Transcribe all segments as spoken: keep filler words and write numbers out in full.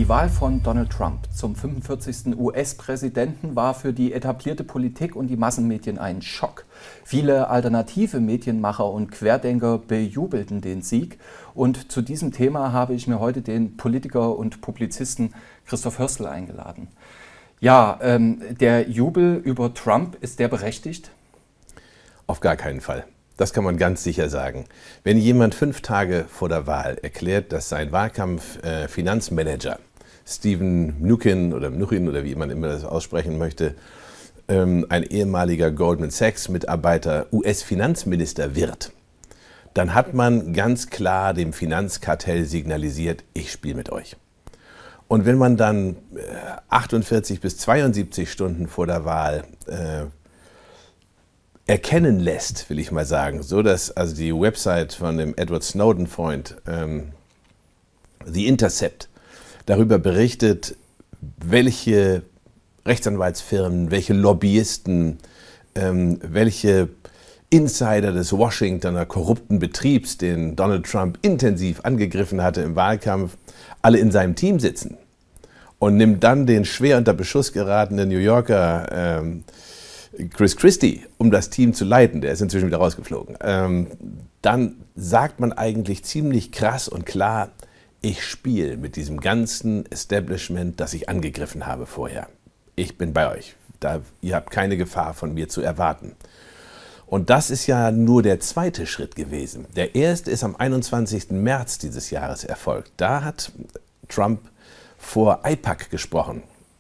Die Wahl von Donald Trump zum fünfundvierzigsten U S-Präsidenten war für die etablierte Politik und die Massenmedien ein Schock. Viele alternative Medienmacher und Querdenker bejubelten den Sieg. Und zu diesem Thema habe ich mir heute den Politiker und Publizisten Christoph Hörstel eingeladen. Ja, ähm, der Jubel über Trump, ist der berechtigt? Auf gar keinen Fall. Das kann man ganz sicher sagen. Wenn jemand fünf Tage vor der Wahl erklärt, dass sein Wahlkampf-Finanzmanager äh, Stephen Mnuchin oder Mnuchin oder wie man immer das aussprechen möchte, ähm, ein ehemaliger Goldman Sachs-Mitarbeiter U S-Finanzminister wird, dann hat man ganz klar dem Finanzkartell signalisiert, ich spiele mit euch. Und wenn man dann äh, achtundvierzig bis zweiundsiebzig Stunden vor der Wahl äh, erkennen lässt, will ich mal sagen, so dass also die Website von dem Edward Snowden-Freund, ähm, The Intercept, darüber berichtet, welche Rechtsanwaltsfirmen, welche Lobbyisten, ähm, welche Insider des Washingtoner korrupten Betriebs, den Donald Trump intensiv angegriffen hatte im Wahlkampf, alle in seinem Team sitzen und nimmt dann den schwer unter Beschuss geratenen New Yorker ähm, Chris Christie, um das Team zu leiten, der ist inzwischen wieder rausgeflogen, ähm, dann sagt man eigentlich ziemlich krass und klar, ich spiele mit diesem ganzen Establishment, das ich angegriffen habe vorher. Ich bin bei euch. Da, ihr habt keine Gefahr von mir zu erwarten. Und das ist ja nur der zweite Schritt gewesen. Der erste ist am einundzwanzigsten März dieses Jahres erfolgt. Da hat Trump vor I PAC gesprochen.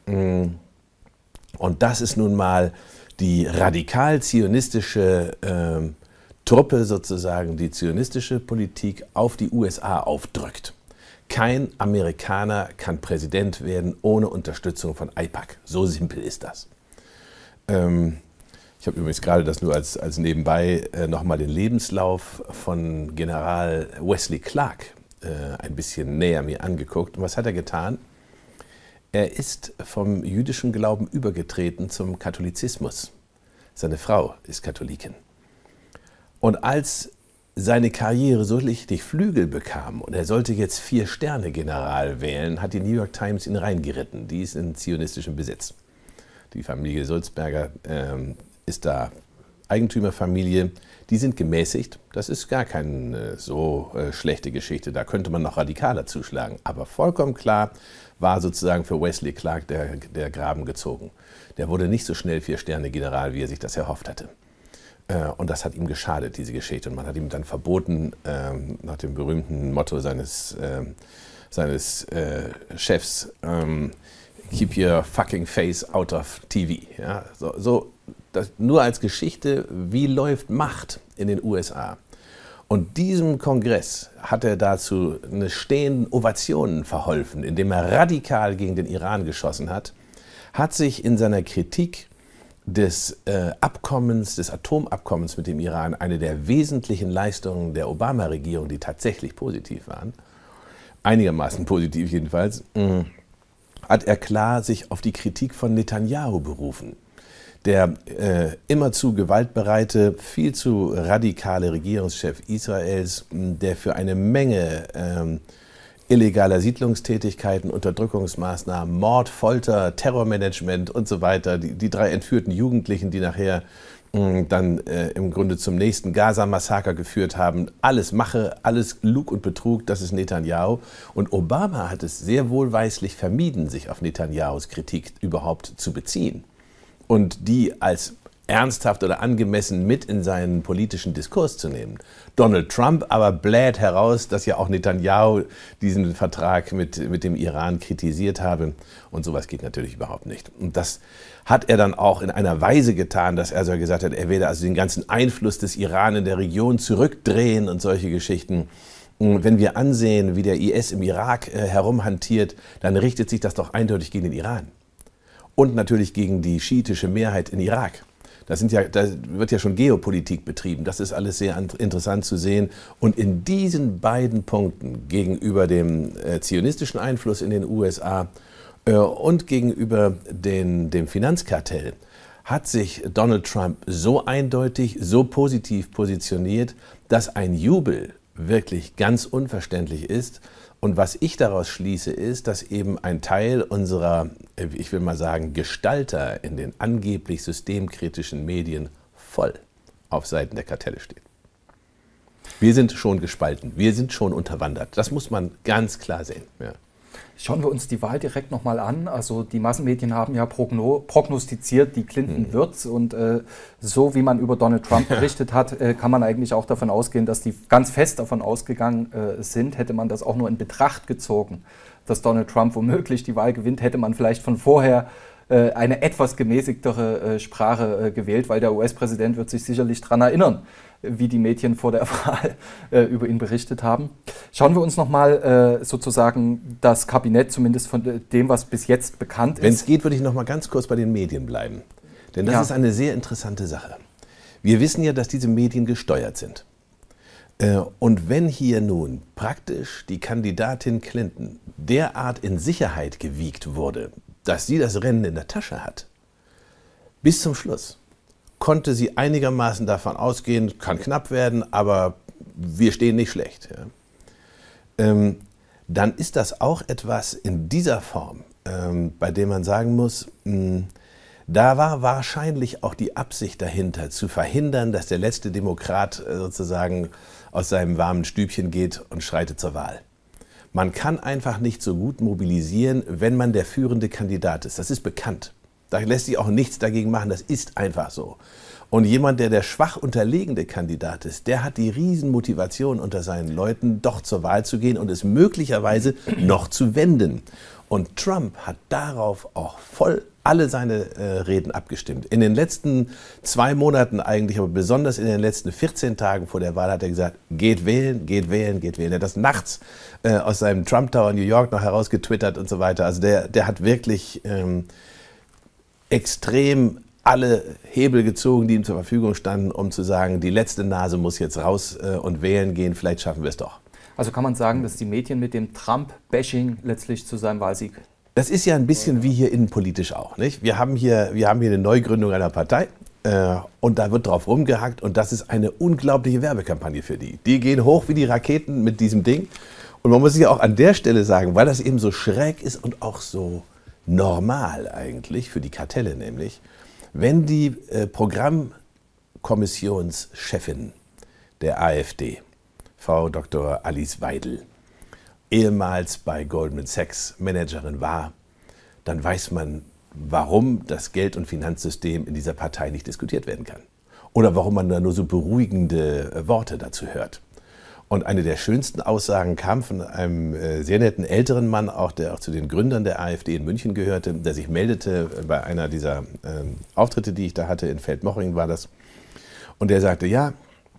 Und das ist nun mal die radikal-zionistische äh, Truppe sozusagen, die zionistische Politik auf die U S A aufdrückt. Kein Amerikaner kann Präsident werden ohne Unterstützung von I PAC. So simpel ist das. Ähm, ich habe übrigens gerade das nur als, als nebenbei äh, nochmal den Lebenslauf von General Wesley Clark äh, ein bisschen näher mir angeguckt. Und was hat er getan? Er ist vom jüdischen Glauben übergetreten zum Katholizismus. Seine Frau ist Katholikin. Und als seine Karriere so richtig Flügel bekam und er sollte jetzt Vier-Sterne-General wählen, hat die New York Times ihn reingeritten. Die ist in zionistischem Besitz. Die Familie Sulzberger ähm, ist da Eigentümerfamilie. Die sind gemäßigt. Das ist gar keine so äh, schlechte Geschichte. Da könnte man noch radikaler zuschlagen. Aber vollkommen klar war sozusagen für Wesley Clark der, der Graben gezogen. Der wurde nicht so schnell Vier-Sterne-General, wie er sich das erhofft hatte. Äh, und das hat ihm geschadet, diese Geschichte. Und man hat ihm dann verboten, äh, nach dem berühmten Motto seines, äh, seines äh, Chefs, ähm, keep your fucking face out of T V. Ja, so, so das, nur als Geschichte, wie läuft Macht in den U S A. Und diesem Kongress hat er dazu eine stehenden Ovationen verholfen, indem er radikal gegen den Iran geschossen hat, hat sich in seiner Kritik des äh, Abkommens, des Atomabkommens mit dem Iran, eine der wesentlichen Leistungen der Obama-Regierung, die tatsächlich positiv waren, einigermaßen positiv jedenfalls, mh, hat er klar sich auf die Kritik von Netanyahu berufen. Der äh, immerzu gewaltbereite, viel zu radikale Regierungschef Israels, der für eine Menge ähm, illegaler Siedlungstätigkeiten, Unterdrückungsmaßnahmen, Mord, Folter, Terrormanagement und so weiter, die, die drei entführten Jugendlichen, die nachher mh, dann äh, im Grunde zum nächsten Gaza-Massaker geführt haben, alles Mache, alles Lug und Betrug, das ist Netanyahu. Und Obama hat es sehr wohlweislich vermieden, sich auf Netanyahus Kritik überhaupt zu beziehen und die als ernsthaft oder angemessen mit in seinen politischen Diskurs zu nehmen. Donald Trump aber bläht heraus, dass ja auch Netanyahu diesen Vertrag mit, mit dem Iran kritisiert habe. Und sowas geht natürlich überhaupt nicht. Und das hat er dann auch in einer Weise getan, dass er so gesagt hat, er werde also den ganzen Einfluss des Iran in der Region zurückdrehen und solche Geschichten. Und wenn wir ansehen, wie der I S im Irak äh, herumhantiert, dann richtet sich das doch eindeutig gegen den Iran. Und natürlich gegen die schiitische Mehrheit in Irak. Das sind ja, da wird ja schon Geopolitik betrieben. Das ist alles sehr interessant zu sehen. Und in diesen beiden Punkten gegenüber dem äh, zionistischen Einfluss in den U S A äh, und gegenüber den, dem Finanzkartell hat sich Donald Trump so eindeutig, so positiv positioniert, dass ein Jubel wirklich ganz unverständlich ist. Und was ich daraus schließe, ist, dass eben ein Teil unserer, ich will mal sagen, Gestalter in den angeblich systemkritischen Medien voll auf Seiten der Kartelle steht. Wir sind schon gespalten, wir sind schon unterwandert. Das muss man ganz klar sehen. Ja. Schauen wir uns die Wahl direkt nochmal an. Also die Massenmedien haben ja progno prognostiziert, die Clinton mhm. wird's. Und äh, so wie man über Donald Trump berichtet hat, äh, kann man eigentlich auch davon ausgehen, dass die ganz fest davon ausgegangen äh, sind. Hätte man das auch nur in Betracht gezogen, dass Donald Trump womöglich die Wahl gewinnt, hätte man vielleicht von vorher äh, eine etwas gemäßigtere äh, Sprache äh, gewählt, weil der U S-Präsident wird sich sicherlich daran erinnern, wie die Medien vor der Wahl äh, über ihn berichtet haben. Schauen wir uns nochmal äh, sozusagen das Kabinett, zumindest von dem, was bis jetzt bekannt ist. Wenn es geht, würde ich noch mal ganz kurz bei den Medien bleiben. Denn das ja. ist eine sehr interessante Sache. Wir wissen ja, dass diese Medien gesteuert sind. Äh, und wenn hier nun praktisch die Kandidatin Clinton derart in Sicherheit gewiegt wurde, dass sie das Rennen in der Tasche hat, bis zum Schluss, konnte sie einigermaßen davon ausgehen, kann knapp werden, aber wir stehen nicht schlecht. Ja. Ähm, dann ist das auch etwas in dieser Form, ähm, bei dem man sagen muss, mh, da war wahrscheinlich auch die Absicht dahinter, zu verhindern, dass der letzte Demokrat äh, sozusagen aus seinem warmen Stübchen geht und schreitet zur Wahl. Man kann einfach nicht so gut mobilisieren, wenn man der führende Kandidat ist. Das ist bekannt. Da lässt sich auch nichts dagegen machen, das ist einfach so. Und jemand, der der schwach unterlegene Kandidat ist, der hat die Riesenmotivation unter seinen Leuten, doch zur Wahl zu gehen und es möglicherweise noch zu wenden. Und Trump hat darauf auch voll alle seine äh, Reden abgestimmt. In den letzten zwei Monaten eigentlich, aber besonders in den letzten vierzehn Tagen vor der Wahl hat er gesagt, geht wählen, geht wählen, geht wählen. Er hat das nachts äh, aus seinem Trump Tower in New York noch herausgetwittert und so weiter. Also der, der hat wirklich ähm, extrem alle Hebel gezogen, die ihm zur Verfügung standen, um zu sagen, die letzte Nase muss jetzt raus äh, und wählen gehen, vielleicht schaffen wir es doch. Also kann man sagen, dass die Medien mit dem Trump-Bashing letztlich zu seinem Wahlsieg... Das ist ja ein bisschen wie hier innenpolitisch auch, nicht? Wir haben hier, wir haben hier eine Neugründung einer Partei äh, und da wird drauf rumgehackt und das ist eine unglaubliche Werbekampagne für die. Die gehen hoch wie die Raketen mit diesem Ding und man muss sich ja auch an der Stelle sagen, weil das eben so schräg ist und auch so normal eigentlich für die Kartelle nämlich, wenn die äh, Programmkommissionschefin der AfD, Frau Doktor Alice Weidel, ehemals bei Goldman Sachs Managerin war, dann weiß man, warum das Geld- und Finanzsystem in dieser Partei nicht diskutiert werden kann. Oder warum man da nur so beruhigende Worte dazu hört. Und eine der schönsten Aussagen kam von einem äh, sehr netten älteren Mann, auch der auch zu den Gründern der AfD in München gehörte, der sich meldete bei einer dieser äh, Auftritte, die ich da hatte, in Feldmochringen war das. Und der sagte, ja,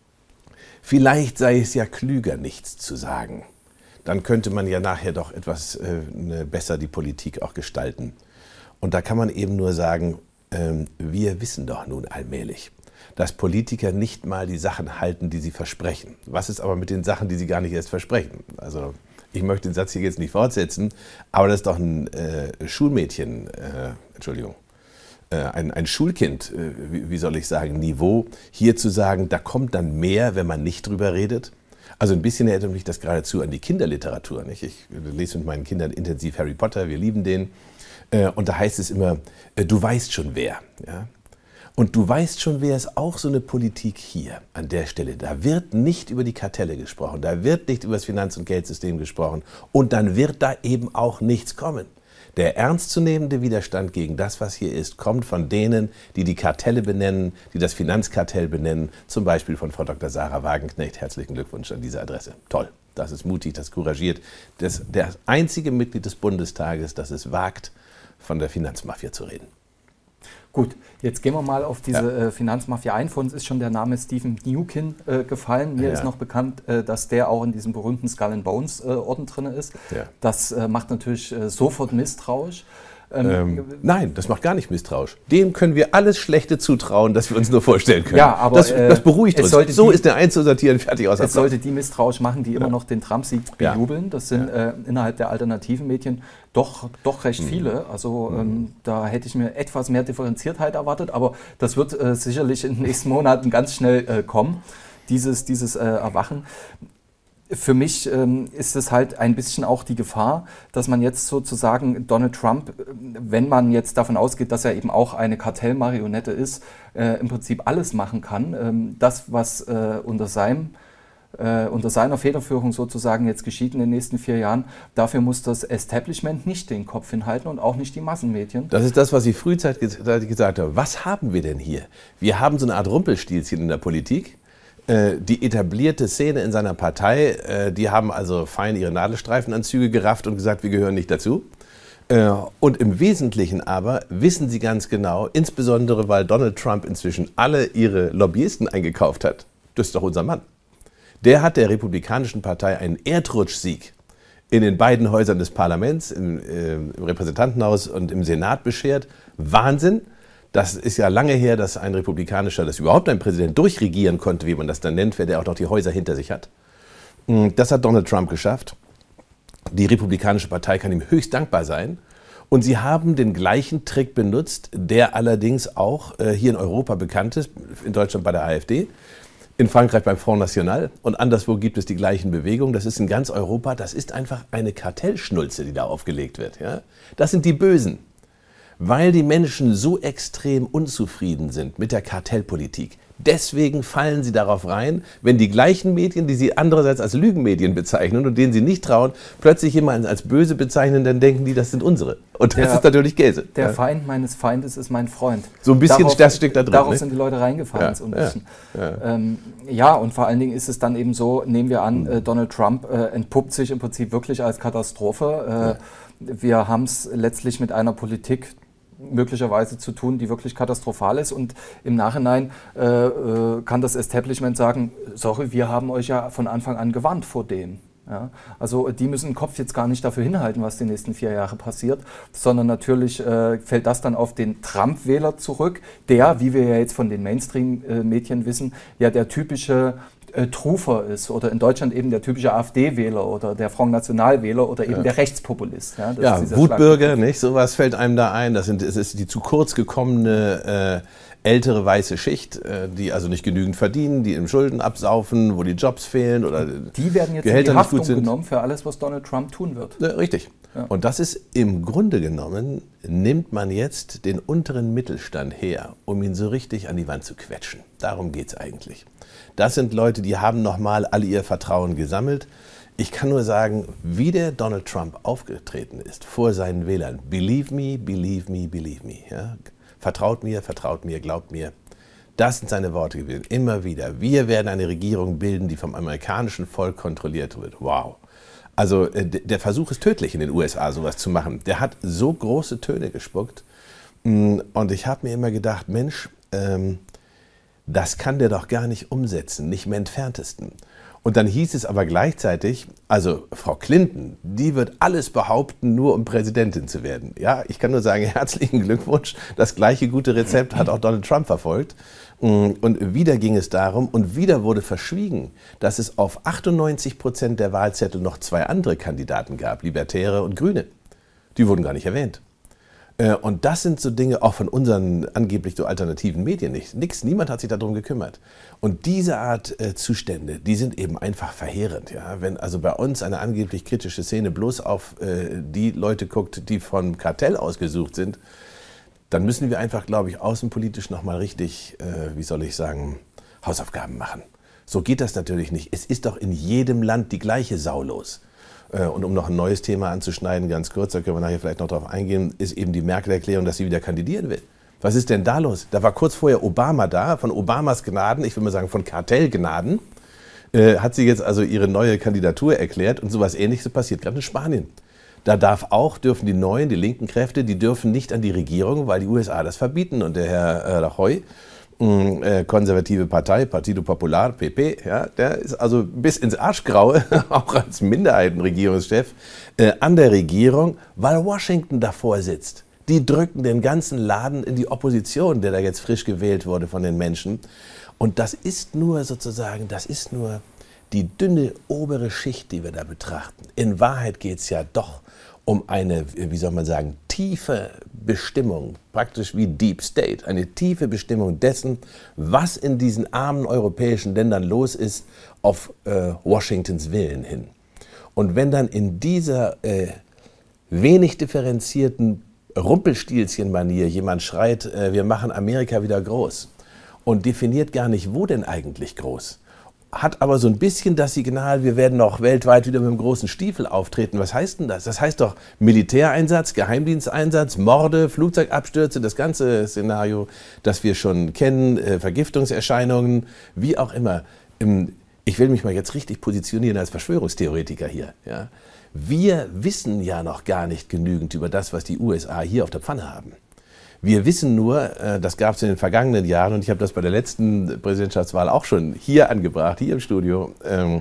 vielleicht sei es ja klüger, nichts zu sagen. Dann könnte man ja nachher doch etwas äh, besser die Politik auch gestalten. Und da kann man eben nur sagen, äh, wir wissen doch nun allmählich, dass Politiker nicht mal die Sachen halten, die sie versprechen. Was ist aber mit den Sachen, die sie gar nicht erst versprechen? Also ich möchte den Satz hier jetzt nicht fortsetzen, aber das ist doch ein äh, Schulmädchen, äh, Entschuldigung, äh, ein, ein Schulkind, äh, wie, wie soll ich sagen, Niveau, hier zu sagen, da kommt dann mehr, wenn man nicht drüber redet. Also ein bisschen erinnert mich das geradezu an die Kinderliteratur. Nicht? Ich lese mit meinen Kindern intensiv Harry Potter, wir lieben den. Äh, und da heißt es immer, äh, du weißt schon wer. Ja? Und du weißt schon, wer ist auch so eine Politik hier an der Stelle. Da wird nicht über die Kartelle gesprochen, da wird nicht über das Finanz- und Geldsystem gesprochen und dann wird da eben auch nichts kommen. Der ernstzunehmende Widerstand gegen das, was hier ist, kommt von denen, die die Kartelle benennen, die das Finanzkartell benennen, zum Beispiel von Frau Doktor Sarah Wagenknecht. Herzlichen Glückwunsch an diese Adresse. Toll, das ist mutig, das ist couragiert. Das ist der einzige Mitglied des Bundestages, das es wagt, von der Finanzmafia zu reden. Gut, jetzt gehen wir mal auf diese ja. äh, Finanzmafia ein. Vor uns ist schon der Name Stephen Mnuchin äh, gefallen. Mir ja. ist noch bekannt, äh, dass der auch in diesem berühmten Skull and Bones äh, Orden drin ist. Ja. Das äh, macht natürlich äh, sofort misstrauisch. Ähm, ähm, nein, das macht gar nicht misstrauisch. Dem können wir alles Schlechte zutrauen, das wir uns nur vorstellen können. Ja, aber das, das beruhigt uns. So die, ist der einzusortieren, fertig aus. Es sollte die misstrauisch machen, die ja. immer noch den Trump-Sieg bejubeln. Das sind ja. äh, innerhalb der alternativen Medien doch, doch recht mhm. viele. Also mhm. ähm, da hätte ich mir etwas mehr Differenziertheit erwartet, aber das wird äh, sicherlich in den nächsten Monaten ganz schnell äh, kommen, dieses, dieses äh, Erwachen. Für mich ähm, ist es halt ein bisschen auch die Gefahr, dass man jetzt sozusagen Donald Trump, wenn man jetzt davon ausgeht, dass er eben auch eine Kartellmarionette ist, äh, im Prinzip alles machen kann. Ähm, das, was äh, unter seinem äh, unter seiner Federführung sozusagen jetzt geschieht in den nächsten vier Jahren, dafür muss das Establishment nicht den Kopf hinhalten und auch nicht die Massenmedien. Das ist das, was ich frühzeitig gesagt habe. Was haben wir denn hier? Wir haben so eine Art Rumpelstilzchen in der Politik. Die etablierte Szene in seiner Partei, die haben also fein ihre Nadelstreifenanzüge gerafft und gesagt, wir gehören nicht dazu. Und im Wesentlichen aber wissen sie ganz genau, insbesondere weil Donald Trump inzwischen alle ihre Lobbyisten eingekauft hat, das ist doch unser Mann. Der hat der Republikanischen Partei einen Erdrutschsieg in den beiden Häusern des Parlaments, im, äh, im Repräsentantenhaus und im Senat beschert. Wahnsinn! Das ist ja lange her, dass ein Republikanischer, dass überhaupt ein Präsident durchregieren konnte, wie man das dann nennt, wer der auch noch die Häuser hinter sich hat. Das hat Donald Trump geschafft. Die Republikanische Partei kann ihm höchst dankbar sein. Und sie haben den gleichen Trick benutzt, der allerdings auch äh, hier in Europa bekannt ist, in Deutschland bei der AfD, in Frankreich beim Front National und anderswo gibt es die gleichen Bewegungen. Das ist in ganz Europa, das ist einfach eine Kartellschnulze, die da aufgelegt wird. Ja? Das sind die Bösen. Weil die Menschen so extrem unzufrieden sind mit der Kartellpolitik. Deswegen fallen sie darauf rein, wenn die gleichen Medien, die sie andererseits als Lügenmedien bezeichnen und denen sie nicht trauen, plötzlich jemanden als böse bezeichnen, dann denken die, das sind unsere. Und das der, ist natürlich Käse. Der ja. Feind meines Feindes ist mein Freund. So ein bisschen, darauf, das steckt da drin. Darauf ne? sind die Leute reingefallen, ja, so ein bisschen. Ja, ja. Ähm, ja, und vor allen Dingen ist es dann eben so, nehmen wir an, äh, Donald Trump äh, entpuppt sich im Prinzip wirklich als Katastrophe. Äh, ja. Wir haben es letztlich mit einer Politik möglicherweise zu tun, die wirklich katastrophal ist und im Nachhinein äh, äh, kann das Establishment sagen, sorry, wir haben euch ja von Anfang an gewarnt vor dem. Ja? Also die müssen den Kopf jetzt gar nicht dafür hinhalten, was die nächsten vier Jahre passiert, sondern natürlich äh, fällt das dann auf den Trump-Wähler zurück, der, wie wir ja jetzt von den Mainstream-Medien wissen, ja der typische Äh, Trufer ist oder in Deutschland eben der typische AfD-Wähler oder der Front National-Wähler oder eben ja. der Rechtspopulist. Ja, das ja ist Wutbürger, nicht? Sowas fällt einem da ein. Das, sind, das ist die zu kurz gekommene äh, ältere weiße Schicht, äh, die also nicht genügend verdienen, die im Schulden absaufen, wo die Jobs fehlen oder die werden jetzt Gehälter in die Haftung nicht gut sind. genommen für alles, was Donald Trump tun wird. Ja, richtig. Ja. Und das ist im Grunde genommen, nimmt man jetzt den unteren Mittelstand her, um ihn so richtig an die Wand zu quetschen. Darum geht es eigentlich. Das sind Leute, die haben nochmal alle ihr Vertrauen gesammelt. Ich kann nur sagen, wie der Donald Trump aufgetreten ist vor seinen Wählern. Believe me, believe me, believe me. Ja? Vertraut mir, vertraut mir, glaubt mir. Das sind seine Worte gewesen. Immer wieder. Wir werden eine Regierung bilden, die vom amerikanischen Volk kontrolliert wird. Wow. Also der Versuch ist tödlich in den U S A, sowas zu machen. Der hat so große Töne gespuckt. Und ich habe mir immer gedacht, Mensch, ähm, das kann der doch gar nicht umsetzen, nicht im Entferntesten. Und dann hieß es aber gleichzeitig, also Frau Clinton, die wird alles behaupten, nur um Präsidentin zu werden. Ja, ich kann nur sagen, herzlichen Glückwunsch. Das gleiche gute Rezept hat auch Donald Trump verfolgt. Und wieder ging es darum, und wieder wurde verschwiegen, dass es auf achtundneunzig Prozent der Wahlzettel noch zwei andere Kandidaten gab, Libertäre und Grüne. Die wurden gar nicht erwähnt. Und das sind so Dinge auch von unseren angeblich so alternativen Medien nicht. Nix, niemand hat sich darum gekümmert. Und diese Art äh, Zustände, die sind eben einfach verheerend. Ja? Wenn also bei uns eine angeblich kritische Szene bloß auf äh, die Leute guckt, die vom Kartell ausgesucht sind, dann müssen wir einfach, glaube ich, außenpolitisch nochmal richtig, äh, wie soll ich sagen, Hausaufgaben machen. So geht das natürlich nicht. Es ist doch in jedem Land die gleiche Sau los. Und um noch ein neues Thema anzuschneiden, ganz kurz, da können wir nachher vielleicht noch drauf eingehen, ist eben die Merkel-Erklärung, dass sie wieder kandidieren will. Was ist denn da los? Da war kurz vorher Obama da, von Obamas Gnaden, ich will mal sagen von Kartellgnaden, äh, hat sie jetzt also ihre neue Kandidatur erklärt und sowas Ähnliches passiert gerade in Spanien. Da darf auch, dürfen die Neuen, die linken Kräfte, die dürfen nicht an die Regierung, weil die U S A das verbieten. Und der Herr äh, Rajoy, Äh, konservative Partei, Partido Popular, P P, ja, der ist also bis ins Arschgraue, auch als Minderheitenregierungschef, äh, an der Regierung, weil Washington davor sitzt. Die drücken den ganzen Laden in die Opposition, der da jetzt frisch gewählt wurde von den Menschen. Und das ist nur sozusagen, das ist nur die dünne obere Schicht, die wir da betrachten. In Wahrheit geht es ja doch um eine, wie soll man sagen, tiefe Bestimmung, praktisch wie Deep State, eine tiefe Bestimmung dessen, was in diesen armen europäischen Ländern los ist, auf äh, Washingtons Willen hin. Und wenn dann in dieser äh, wenig differenzierten Rumpelstilzchen-Manier jemand schreit, äh, wir machen Amerika wieder groß und definiert gar nicht, wo denn eigentlich groß, hat aber so ein bisschen das Signal, wir werden auch weltweit wieder mit einem großen Stiefel auftreten. Was heißt denn das? Das heißt doch Militäreinsatz, Geheimdiensteinsatz, Morde, Flugzeugabstürze, das ganze Szenario, das wir schon kennen, äh, Vergiftungserscheinungen, wie auch immer. Im, ich will mich mal jetzt richtig positionieren als Verschwörungstheoretiker hier. Ja? Wir wissen ja noch gar nicht genügend über das, was die U S A hier auf der Pfanne haben. Wir wissen nur, das gab es in den vergangenen Jahren, und ich habe das bei der letzten Präsidentschaftswahl auch schon hier angebracht, hier im Studio,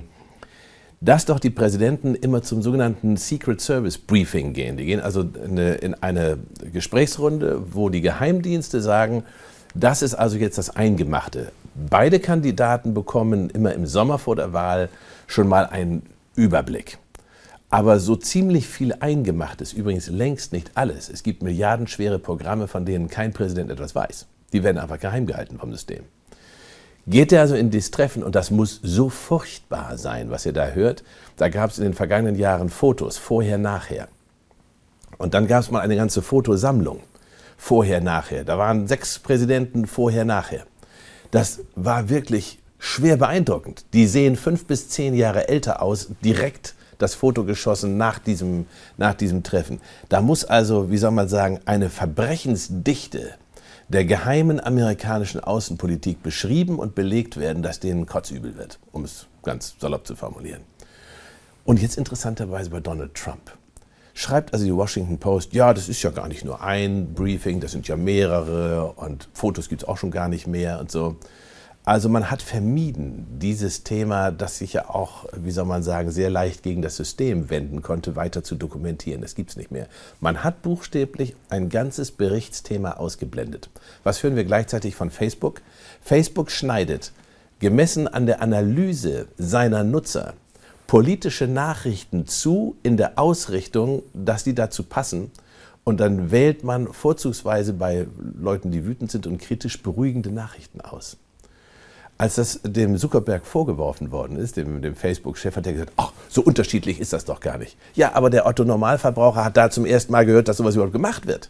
dass doch die Präsidenten immer zum sogenannten Secret Service Briefing gehen. Die gehen also in eine Gesprächsrunde, wo die Geheimdienste sagen, das ist also jetzt das Eingemachte. Beide Kandidaten bekommen immer im Sommer vor der Wahl schon mal einen Überblick. Aber so ziemlich viel eingemacht ist übrigens längst nicht alles. Es gibt milliardenschwere Programme, von denen kein Präsident etwas weiß. Die werden einfach geheim gehalten vom System. Geht er also in dieses Treffen, und das muss so furchtbar sein, was ihr da hört, da gab es in den vergangenen Jahren Fotos, vorher, nachher. Und dann gab es mal eine ganze Fotosammlung, vorher, nachher. Da waren sechs Präsidenten, vorher, nachher. Das war wirklich schwer beeindruckend. Die sehen fünf bis zehn Jahre älter aus, direkt das Foto geschossen nach diesem, nach diesem Treffen. Da muss also, wie soll man sagen, eine Verbrechensdichte der geheimen amerikanischen Außenpolitik beschrieben und belegt werden, dass denen kotzübel wird, um es ganz salopp zu formulieren. Und jetzt interessanterweise bei Donald Trump. Schreibt also die Washington Post, ja, das ist ja gar nicht nur ein Briefing, das sind ja mehrere und Fotos gibt es auch schon gar nicht mehr und so. Also man hat vermieden, dieses Thema, das sich ja auch, wie soll man sagen, sehr leicht gegen das System wenden konnte, weiter zu dokumentieren. Das gibt es nicht mehr. Man hat buchstäblich ein ganzes Berichtsthema ausgeblendet. Was hören wir gleichzeitig von Facebook? Facebook schneidet, gemessen an der Analyse seiner Nutzer, politische Nachrichten zu in der Ausrichtung, dass die dazu passen. Und dann wählt man vorzugsweise bei Leuten, die wütend sind und kritisch, beruhigende Nachrichten aus. Als das dem Zuckerberg vorgeworfen worden ist, dem, dem Facebook-Chef, hat er gesagt, ach, so unterschiedlich ist das doch gar nicht. Ja, aber der Otto-Normalverbraucher hat da zum ersten Mal gehört, dass sowas überhaupt gemacht wird.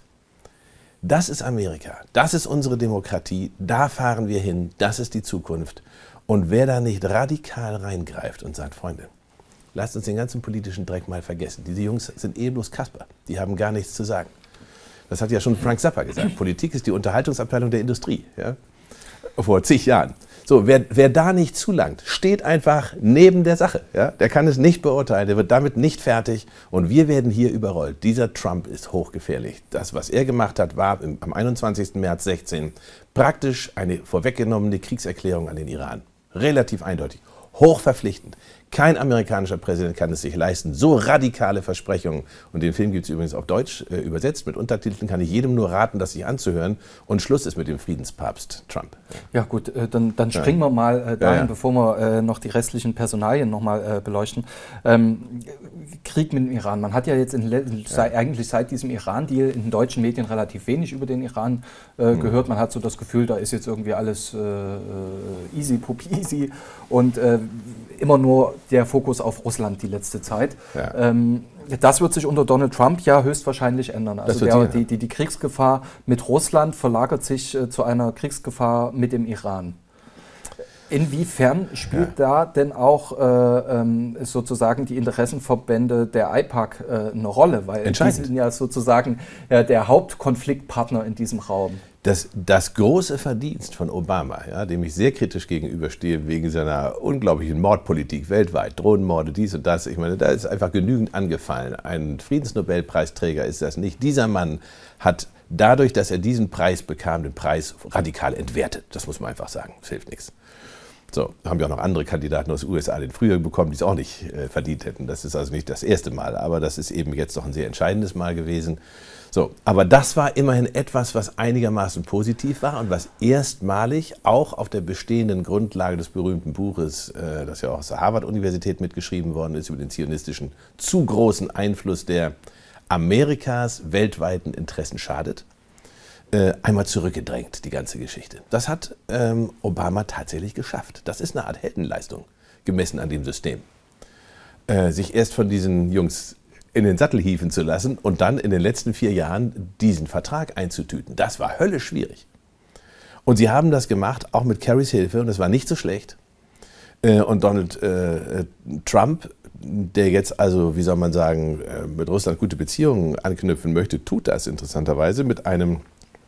Das ist Amerika, das ist unsere Demokratie, da fahren wir hin, das ist die Zukunft. Und wer da nicht radikal reingreift und sagt, Freunde, lasst uns den ganzen politischen Dreck mal vergessen. Diese Jungs sind eh bloß Kasper, die haben gar nichts zu sagen. Das hat ja schon Frank Zappa gesagt, Politik ist die Unterhaltungsabteilung der Industrie, ja? Vor zig Jahren. So, wer, wer da nicht zulangt, steht einfach neben der Sache. Ja? Der kann es nicht beurteilen, der wird damit nicht fertig und wir werden hier überrollt. Dieser Trump ist hochgefährlich. Das, was er gemacht hat, war im, am einundzwanzigsten März sechzehn praktisch eine vorweggenommene Kriegserklärung an den Iran. Relativ eindeutig, hochverpflichtend. Kein amerikanischer Präsident kann es sich leisten, so radikale Versprechungen. Und den Film gibt es übrigens auf Deutsch äh, übersetzt mit Untertiteln. Kann ich jedem nur raten, das sich anzuhören. Und Schluss ist mit dem Friedenspapst Trump. Ja gut, äh, dann, dann springen ja. wir mal äh, dahin, ja, ja. bevor wir äh, noch die restlichen Personalien nochmal äh, beleuchten. Ähm, Krieg mit dem Iran. Man hat ja jetzt in, sei, ja. eigentlich seit diesem Iran-Deal in den deutschen Medien relativ wenig über den Iran äh, mhm. gehört. Man hat so das Gefühl, da ist jetzt irgendwie alles äh, easy, puppy easy und äh, immer nur der Fokus auf Russland die letzte Zeit. Ja. Ähm, das wird sich unter Donald Trump ja höchstwahrscheinlich ändern. Also der, die, die, die Kriegsgefahr mit Russland verlagert sich äh, zu einer Kriegsgefahr mit dem Iran. Inwiefern spielt ja. da denn auch äh, ähm, sozusagen die Interessenverbände der I P A C äh, eine Rolle? Weil die sind ja sozusagen äh, der Hauptkonfliktpartner in diesem Raum. Das, das große Verdienst von Obama, ja, dem ich sehr kritisch gegenüberstehe wegen seiner unglaublichen Mordpolitik weltweit, Drohnenmorde, dies und das, ich meine, da ist einfach genügend angefallen. Ein Friedensnobelpreisträger ist das nicht. Dieser Mann hat dadurch, dass er diesen Preis bekam, den Preis radikal entwertet. Das muss man einfach sagen, das hilft nichts. So, haben wir auch noch andere Kandidaten aus den U S A den früher bekommen, die es auch nicht äh, verdient hätten. Das ist also nicht das erste Mal, aber das ist eben jetzt doch ein sehr entscheidendes Mal gewesen. So, aber das war immerhin etwas, was einigermaßen positiv war und was erstmalig auch auf der bestehenden Grundlage des berühmten Buches, äh, das ja auch aus der Harvard-Universität mitgeschrieben worden ist, über den zionistischen zu großen Einfluss der Amerikas weltweiten Interessen schadet, äh, einmal zurückgedrängt, die ganze Geschichte. Das hat ähm, Obama tatsächlich geschafft. Das ist eine Art Heldenleistung, gemessen an dem System. Äh, sich erst von diesen Jungs in den Sattel hieven zu lassen und dann in den letzten vier Jahren diesen Vertrag einzutüten. Das war höllisch schwierig. Und sie haben das gemacht, auch mit Kerrys Hilfe, und das war nicht so schlecht. Äh, und Donald äh, Trump, der jetzt also, wie soll man sagen, äh, mit Russland gute Beziehungen anknüpfen möchte, tut das interessanterweise mit einem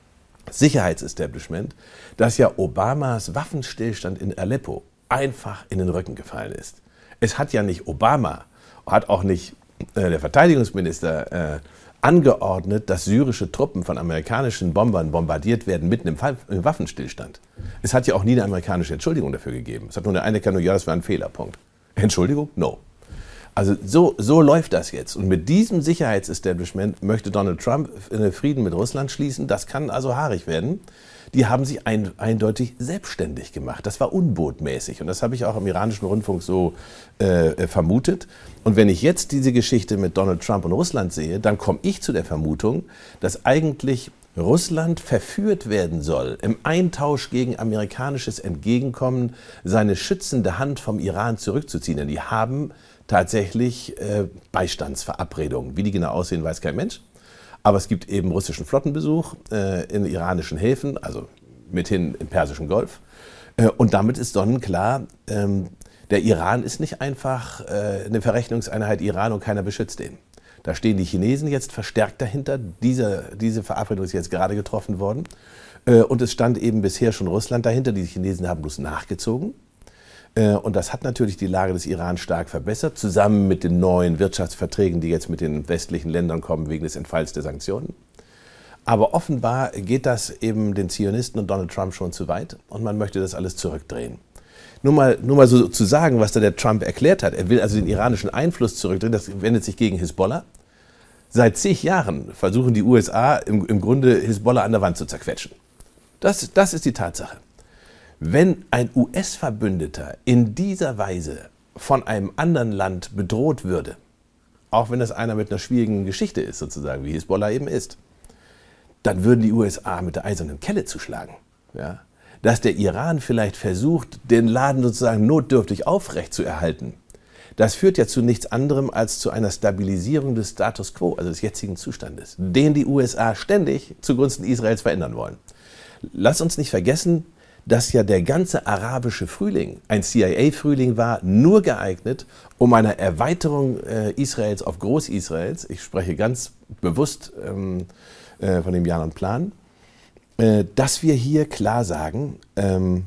Sicherheitsestablishment, das ja Obamas Waffenstillstand in Aleppo einfach in den Rücken gefallen ist. Es hat ja nicht Obama, hat auch nicht äh, der Verteidigungsminister äh, angeordnet, dass syrische Truppen von amerikanischen Bombern bombardiert werden mitten im, Fall, im Waffenstillstand. Es hat ja auch nie eine amerikanische Entschuldigung dafür gegeben. Es hat nur eine Anerkennung, ja, das war ein Fehlerpunkt. Entschuldigung? No. Also so, so läuft das jetzt. Und mit diesem Sicherheitsestablishment möchte Donald Trump einen Frieden mit Russland schließen. Das kann also haarig werden. Die haben sich ein, eindeutig selbstständig gemacht. Das war unbotmäßig. Und das habe ich auch im iranischen Rundfunk so äh, vermutet. Und wenn ich jetzt diese Geschichte mit Donald Trump und Russland sehe, dann komme ich zu der Vermutung, dass eigentlich Russland verführt werden soll, im Eintausch gegen amerikanisches Entgegenkommen seine schützende Hand vom Iran zurückzuziehen. Denn die haben tatsächlich äh, Beistandsverabredungen. Wie die genau aussehen, weiß kein Mensch. Aber es gibt eben russischen Flottenbesuch äh, in iranischen Häfen, also mithin im Persischen Golf. Äh, und damit ist sonnenklar, ähm, der Iran ist nicht einfach äh, eine Verrechnungseinheit Iran und keiner beschützt den. Da stehen die Chinesen jetzt verstärkt dahinter. Diese, diese Verabredung ist jetzt gerade getroffen worden. Äh, und es stand eben bisher schon Russland dahinter. Die Chinesen haben bloß nachgezogen. Und das hat natürlich die Lage des Iran stark verbessert, zusammen mit den neuen Wirtschaftsverträgen, die jetzt mit den westlichen Ländern kommen wegen des Entfalls der Sanktionen. Aber offenbar geht das eben den Zionisten und Donald Trump schon zu weit und man möchte das alles zurückdrehen. Nur mal, nur mal so zu sagen, was da der Trump erklärt hat. Er will also den iranischen Einfluss zurückdrehen, das wendet sich gegen Hisbollah. Seit zig Jahren versuchen die U S A im, im Grunde Hisbollah an der Wand zu zerquetschen. Das, das ist die Tatsache. Wenn ein U S-Verbündeter in dieser Weise von einem anderen Land bedroht würde, auch wenn das einer mit einer schwierigen Geschichte ist, sozusagen, wie Hisbollah eben ist, dann würden die U S A mit der eisernen Kelle zuschlagen. Ja? Dass der Iran vielleicht versucht, den Laden sozusagen notdürftig aufrechtzuerhalten, das führt ja zu nichts anderem als zu einer Stabilisierung des Status quo, also des jetzigen Zustandes, den die U S A ständig zugunsten Israels verändern wollen. Lass uns nicht vergessen, dass ja der ganze arabische Frühling ein C I A-Frühling war, nur geeignet, um einer Erweiterung äh, Israels auf Groß-Israels, ich spreche ganz bewusst ähm, äh, von dem Jahr und Plan, äh, dass wir hier klar sagen, ähm,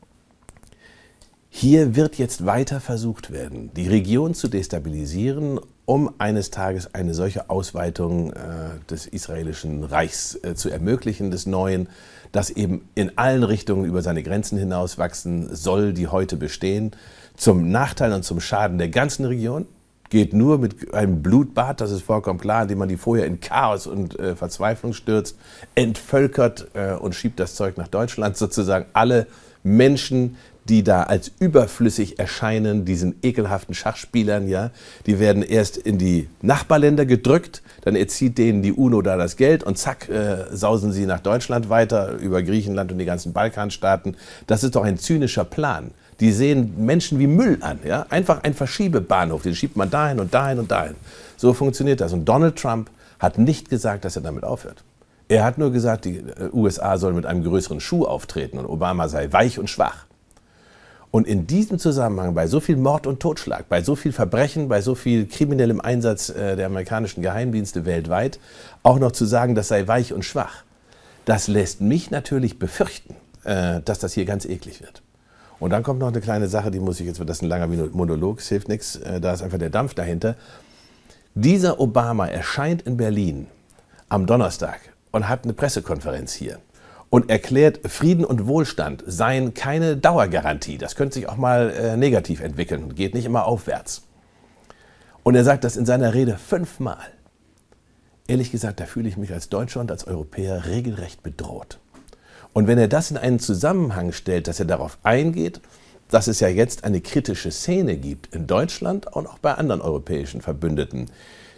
hier wird jetzt weiter versucht werden, die Region zu destabilisieren, um eines Tages eine solche Ausweitung äh, des israelischen Reichs äh, zu ermöglichen, des Neuen, das eben in allen Richtungen über seine Grenzen hinaus wachsen soll, die heute bestehen, zum Nachteil und zum Schaden der ganzen Region. Geht nur mit einem Blutbad, das ist vollkommen klar, indem man die vorher in Chaos und äh, Verzweiflung stürzt, entvölkert äh, und schiebt das Zeug nach Deutschland, sozusagen alle Menschen, die da als überflüssig erscheinen, diesen ekelhaften Schachspielern, ja, die werden erst in die Nachbarländer gedrückt, dann erzieht denen die UNO da das Geld und zack, äh, sausen sie nach Deutschland weiter, über Griechenland und die ganzen Balkanstaaten. Das ist doch ein zynischer Plan. Die sehen Menschen wie Müll an, ja, einfach ein Verschiebebahnhof, den schiebt man dahin und dahin und dahin. So funktioniert das. Und Donald Trump hat nicht gesagt, dass er damit aufhört. Er hat nur gesagt, die U S A sollen mit einem größeren Schuh auftreten und Obama sei weich und schwach. Und in diesem Zusammenhang, bei so viel Mord und Totschlag, bei so viel Verbrechen, bei so viel kriminellem Einsatz äh, der amerikanischen Geheimdienste weltweit, auch noch zu sagen, das sei weich und schwach, das lässt mich natürlich befürchten, äh, dass das hier ganz eklig wird. Und dann kommt noch eine kleine Sache, die muss ich, jetzt wird das ein langer Monolog, es hilft nichts, äh, da ist einfach der Dampf dahinter. Dieser Obama erscheint in Berlin am Donnerstag und hat eine Pressekonferenz hier und erklärt, Frieden und Wohlstand seien keine Dauergarantie. Das könnte sich auch mal äh, negativ entwickeln und geht nicht immer aufwärts. Und er sagt das in seiner Rede fünfmal. Ehrlich gesagt, da fühle ich mich als Deutscher und als Europäer regelrecht bedroht. Und wenn er das in einen Zusammenhang stellt, dass er darauf eingeht, dass es ja jetzt eine kritische Szene gibt in Deutschland und auch bei anderen europäischen Verbündeten,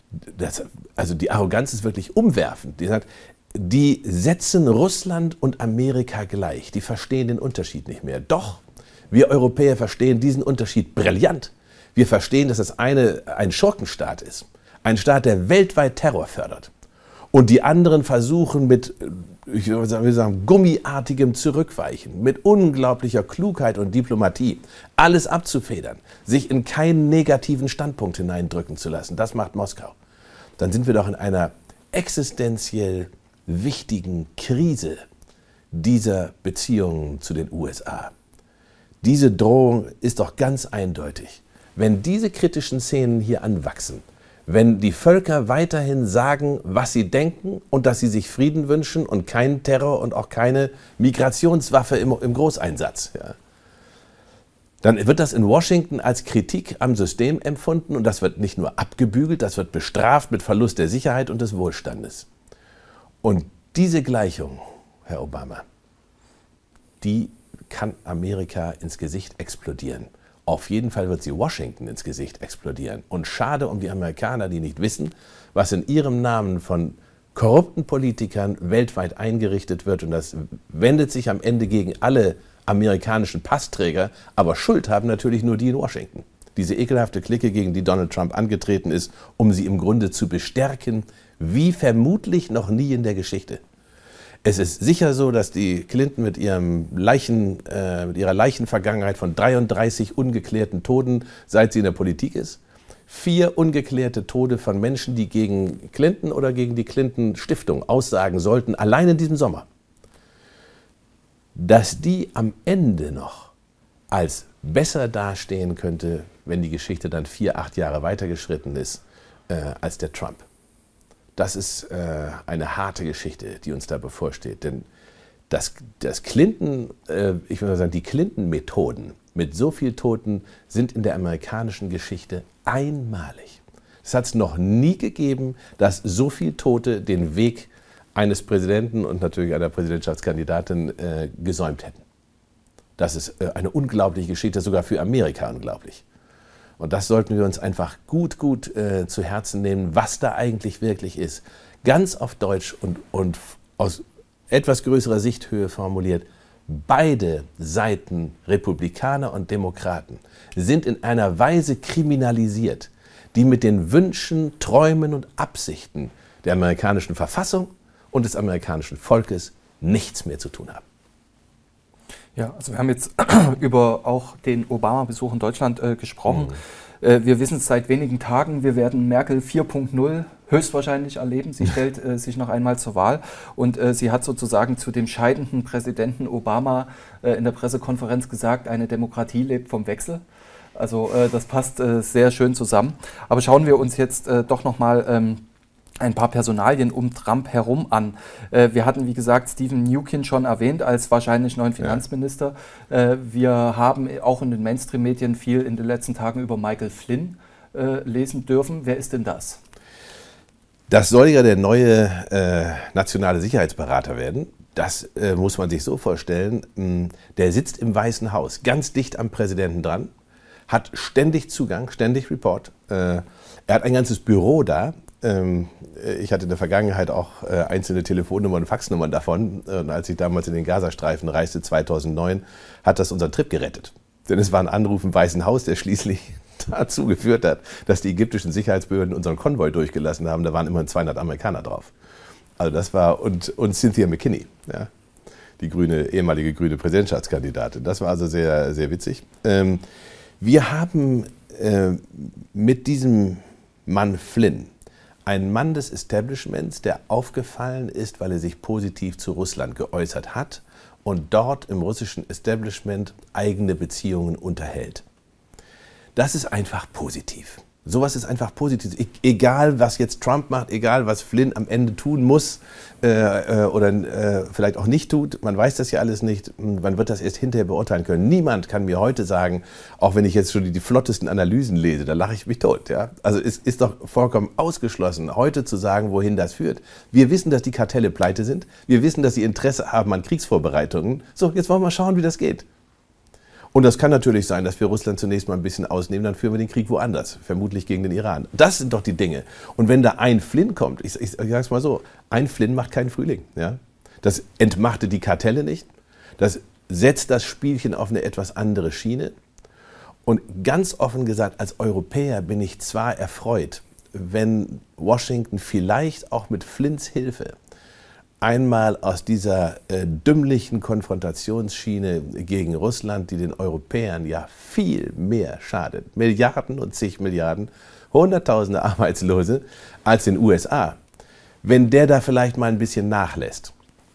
das, also die Arroganz ist wirklich umwerfend. Die sagt, die setzen Russland und Amerika gleich. Die verstehen den Unterschied nicht mehr. Doch, wir Europäer verstehen diesen Unterschied brillant. Wir verstehen, dass das eine ein Schurkenstaat ist. Ein Staat, der weltweit Terror fördert. Und die anderen versuchen mit, ich will sagen, gummiartigem Zurückweichen, mit unglaublicher Klugheit und Diplomatie alles abzufedern, sich in keinen negativen Standpunkt hineindrücken zu lassen. Das macht Moskau. Dann sind wir doch in einer existenziell wichtigen Krise dieser Beziehungen zu den U S A. Diese Drohung ist doch ganz eindeutig. Wenn diese kritischen Szenen hier anwachsen, wenn die Völker weiterhin sagen, was sie denken und dass sie sich Frieden wünschen und keinen Terror und auch keine Migrationswaffe im, im Großeinsatz, ja, dann wird das in Washington als Kritik am System empfunden und das wird nicht nur abgebügelt, das wird bestraft mit Verlust der Sicherheit und des Wohlstandes. Und diese Gleichung, Herr Obama, die kann Amerika ins Gesicht explodieren. Auf jeden Fall wird sie Washington ins Gesicht explodieren. Und schade um die Amerikaner, die nicht wissen, was in ihrem Namen von korrupten Politikern weltweit eingerichtet wird. Und das wendet sich am Ende gegen alle amerikanischen Passträger. Aber Schuld haben natürlich nur die in Washington. Diese ekelhafte Clique, gegen die Donald Trump angetreten ist, um sie im Grunde zu bestärken, wie vermutlich noch nie in der Geschichte. Es ist sicher so, dass die Clinton mit, ihrem Leichen, äh, mit ihrer Leichenvergangenheit von dreiunddreißig ungeklärten Toten, seit sie in der Politik ist, vier ungeklärte Tode von Menschen, die gegen Clinton oder gegen die Clinton-Stiftung aussagen sollten, allein in diesem Sommer, dass die am Ende noch als besser dastehen könnte, wenn die Geschichte dann vier, acht Jahre weitergeschritten ist, äh, als der Trump. Das ist äh, eine harte Geschichte, die uns da bevorsteht. Denn das, das Clinton, äh, ich würde sagen, die Clinton-Methoden mit so viel Toten sind in der amerikanischen Geschichte einmalig. Es hat es noch nie gegeben, dass so viele Tote den Weg eines Präsidenten und natürlich einer Präsidentschaftskandidatin äh, gesäumt hätten. Das ist äh, eine unglaubliche Geschichte, sogar für Amerika unglaublich. Und das sollten wir uns einfach gut, gut äh, zu Herzen nehmen, was da eigentlich wirklich ist. Ganz auf Deutsch und, und aus etwas größerer Sichthöhe formuliert, beide Seiten, Republikaner und Demokraten, sind in einer Weise kriminalisiert, die mit den Wünschen, Träumen und Absichten der amerikanischen Verfassung und des amerikanischen Volkes nichts mehr zu tun haben. Ja, also wir haben jetzt über auch den Obama-Besuch in Deutschland äh, gesprochen. Mhm. Äh, wir wissen es seit wenigen Tagen, wir werden Merkel vier Punkt null höchstwahrscheinlich erleben. Sie stellt äh, sich noch einmal zur Wahl und äh, sie hat sozusagen zu dem scheidenden Präsidenten Obama äh, in der Pressekonferenz gesagt, eine Demokratie lebt vom Wechsel. Also äh, das passt äh, sehr schön zusammen. Aber schauen wir uns jetzt äh, doch nochmal ähm, ein paar Personalien um Trump herum an. Äh, wir hatten, wie gesagt, Stephen Mnuchin schon erwähnt als wahrscheinlich neuen Finanzminister. Ja. Äh, wir haben auch in den Mainstream-Medien viel in den letzten Tagen über Michael Flynn äh, lesen dürfen. Wer ist denn das? Das soll ja der neue äh, nationale Sicherheitsberater werden. Das äh, muss man sich so vorstellen. Mh, der sitzt im Weißen Haus, ganz dicht am Präsidenten dran, hat ständig Zugang, ständig Report. Äh, er hat ein ganzes Büro da. Ich hatte in der Vergangenheit auch einzelne Telefonnummern und Faxnummern davon. Und als ich damals in den Gazastreifen reiste, zweitausendneun, hat das unseren Trip gerettet. Denn es war ein Anruf im Weißen Haus, der schließlich dazu geführt hat, dass die ägyptischen Sicherheitsbehörden unseren Konvoi durchgelassen haben. Da waren immerhin zweihundert Amerikaner drauf. Also das war, und, und Cynthia McKinney, ja, die grüne, ehemalige grüne Präsidentschaftskandidatin. Das war also sehr, sehr witzig. Wir haben mit diesem Mann Flynn, ein Mann des Establishments, der aufgefallen ist, weil er sich positiv zu Russland geäußert hat und dort im russischen Establishment eigene Beziehungen unterhält. Das ist einfach positiv. Sowas ist einfach positiv. E- egal, was jetzt Trump macht, egal, was Flynn am Ende tun muss äh, äh, oder äh, vielleicht auch nicht tut, man weiß das ja alles nicht, man wird das erst hinterher beurteilen können. Niemand kann mir heute sagen, auch wenn ich jetzt schon die, die flottesten Analysen lese, da lache ich mich tot. Ja? Also es ist doch vollkommen ausgeschlossen, heute zu sagen, wohin das führt. Wir wissen, dass die Kartelle pleite sind, wir wissen, dass sie Interesse haben an Kriegsvorbereitungen. So, jetzt wollen wir mal schauen, wie das geht. Und das kann natürlich sein, dass wir Russland zunächst mal ein bisschen ausnehmen, dann führen wir den Krieg woanders, vermutlich gegen den Iran. Das sind doch die Dinge. Und wenn da ein Flynn kommt, ich, ich, ich sage es mal so, ein Flynn macht keinen Frühling. Ja? Das entmachtet die Kartelle nicht, das setzt das Spielchen auf eine etwas andere Schiene. Und ganz offen gesagt, als Europäer bin ich zwar erfreut, wenn Washington vielleicht auch mit Flynns Hilfe einmal aus dieser äh, dümmlichen Konfrontationsschiene gegen Russland, die den Europäern ja viel mehr schadet, Milliarden und zig Milliarden, Hunderttausende Arbeitslose, als den U S A, wenn der da vielleicht mal ein bisschen nachlässt.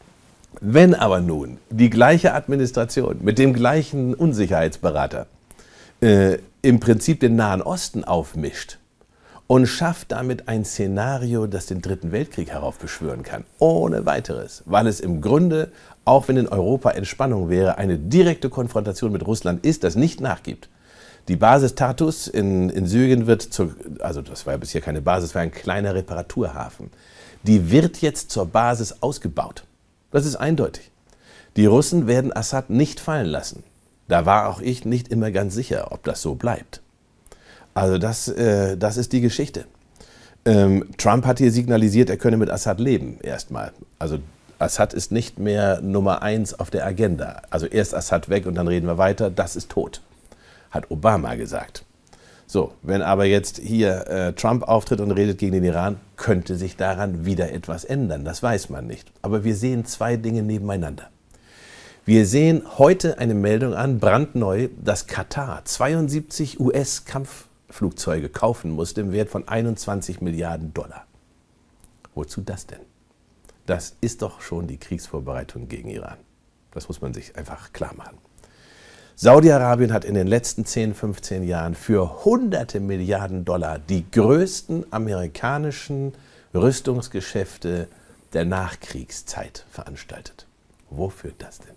Wenn aber nun die gleiche Administration mit dem gleichen Unsicherheitsberater äh, im Prinzip den Nahen Osten aufmischt, und schafft damit ein Szenario, das den Dritten Weltkrieg heraufbeschwören kann. Ohne weiteres. Weil es im Grunde, auch wenn in Europa Entspannung wäre, eine direkte Konfrontation mit Russland ist, das nicht nachgibt. Die Basis Tartus in, in Syrien wird, zur, also das war ja bisher keine Basis, war ein kleiner Reparaturhafen. Die wird jetzt zur Basis ausgebaut. Das ist eindeutig. Die Russen werden Assad nicht fallen lassen. Da war auch ich nicht immer ganz sicher, ob das so bleibt. Also das, äh, das ist die Geschichte. Ähm, Trump hat hier signalisiert, er könne mit Assad leben, erstmal. Also Assad ist nicht mehr Nummer eins auf der Agenda. Also erst Assad weg und dann reden wir weiter, das ist tot, hat Obama gesagt. So, wenn aber jetzt hier äh, Trump auftritt und redet gegen den Iran, könnte sich daran wieder etwas ändern, das weiß man nicht. Aber wir sehen zwei Dinge nebeneinander. Wir sehen heute eine Meldung an, brandneu, dass Katar zweiundsiebzig U S-Kampfflugzeuge kaufen musste im Wert von einundzwanzig Milliarden Dollar. Wozu das denn? Das ist doch schon die Kriegsvorbereitung gegen Iran. Das muss man sich einfach klar machen. Saudi-Arabien hat in den letzten zehn, fünfzehn Jahren für hunderte Milliarden Dollar die größten amerikanischen Rüstungsgeschäfte der Nachkriegszeit veranstaltet. Wo führt das denn?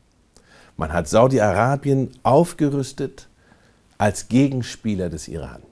Man hat Saudi-Arabien aufgerüstet als Gegenspieler des Iran.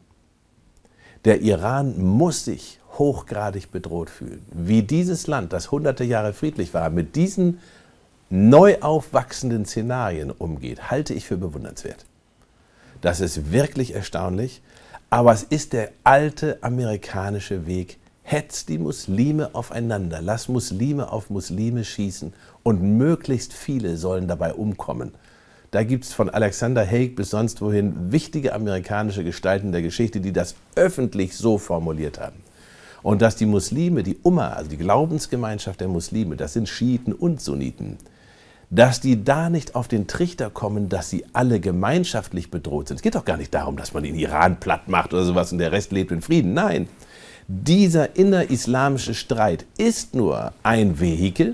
Der Iran muss sich hochgradig bedroht fühlen. Wie dieses Land, das hunderte Jahre friedlich war, mit diesen neu aufwachsenden Szenarien umgeht, halte ich für bewundernswert. Das ist wirklich erstaunlich, aber es ist der alte amerikanische Weg. Hetz die Muslime aufeinander, lass Muslime auf Muslime schießen und möglichst viele sollen dabei umkommen. Da gibt es von Alexander Haig bis sonst wohin wichtige amerikanische Gestalten der Geschichte, die das öffentlich so formuliert haben. Und dass die Muslime, die Umma, also die Glaubensgemeinschaft der Muslime, das sind Schiiten und Sunniten, dass die da nicht auf den Trichter kommen, dass sie alle gemeinschaftlich bedroht sind. Es geht doch gar nicht darum, dass man den Iran platt macht oder sowas und der Rest lebt in Frieden. Nein, dieser innerislamische Streit ist nur ein Vehikel,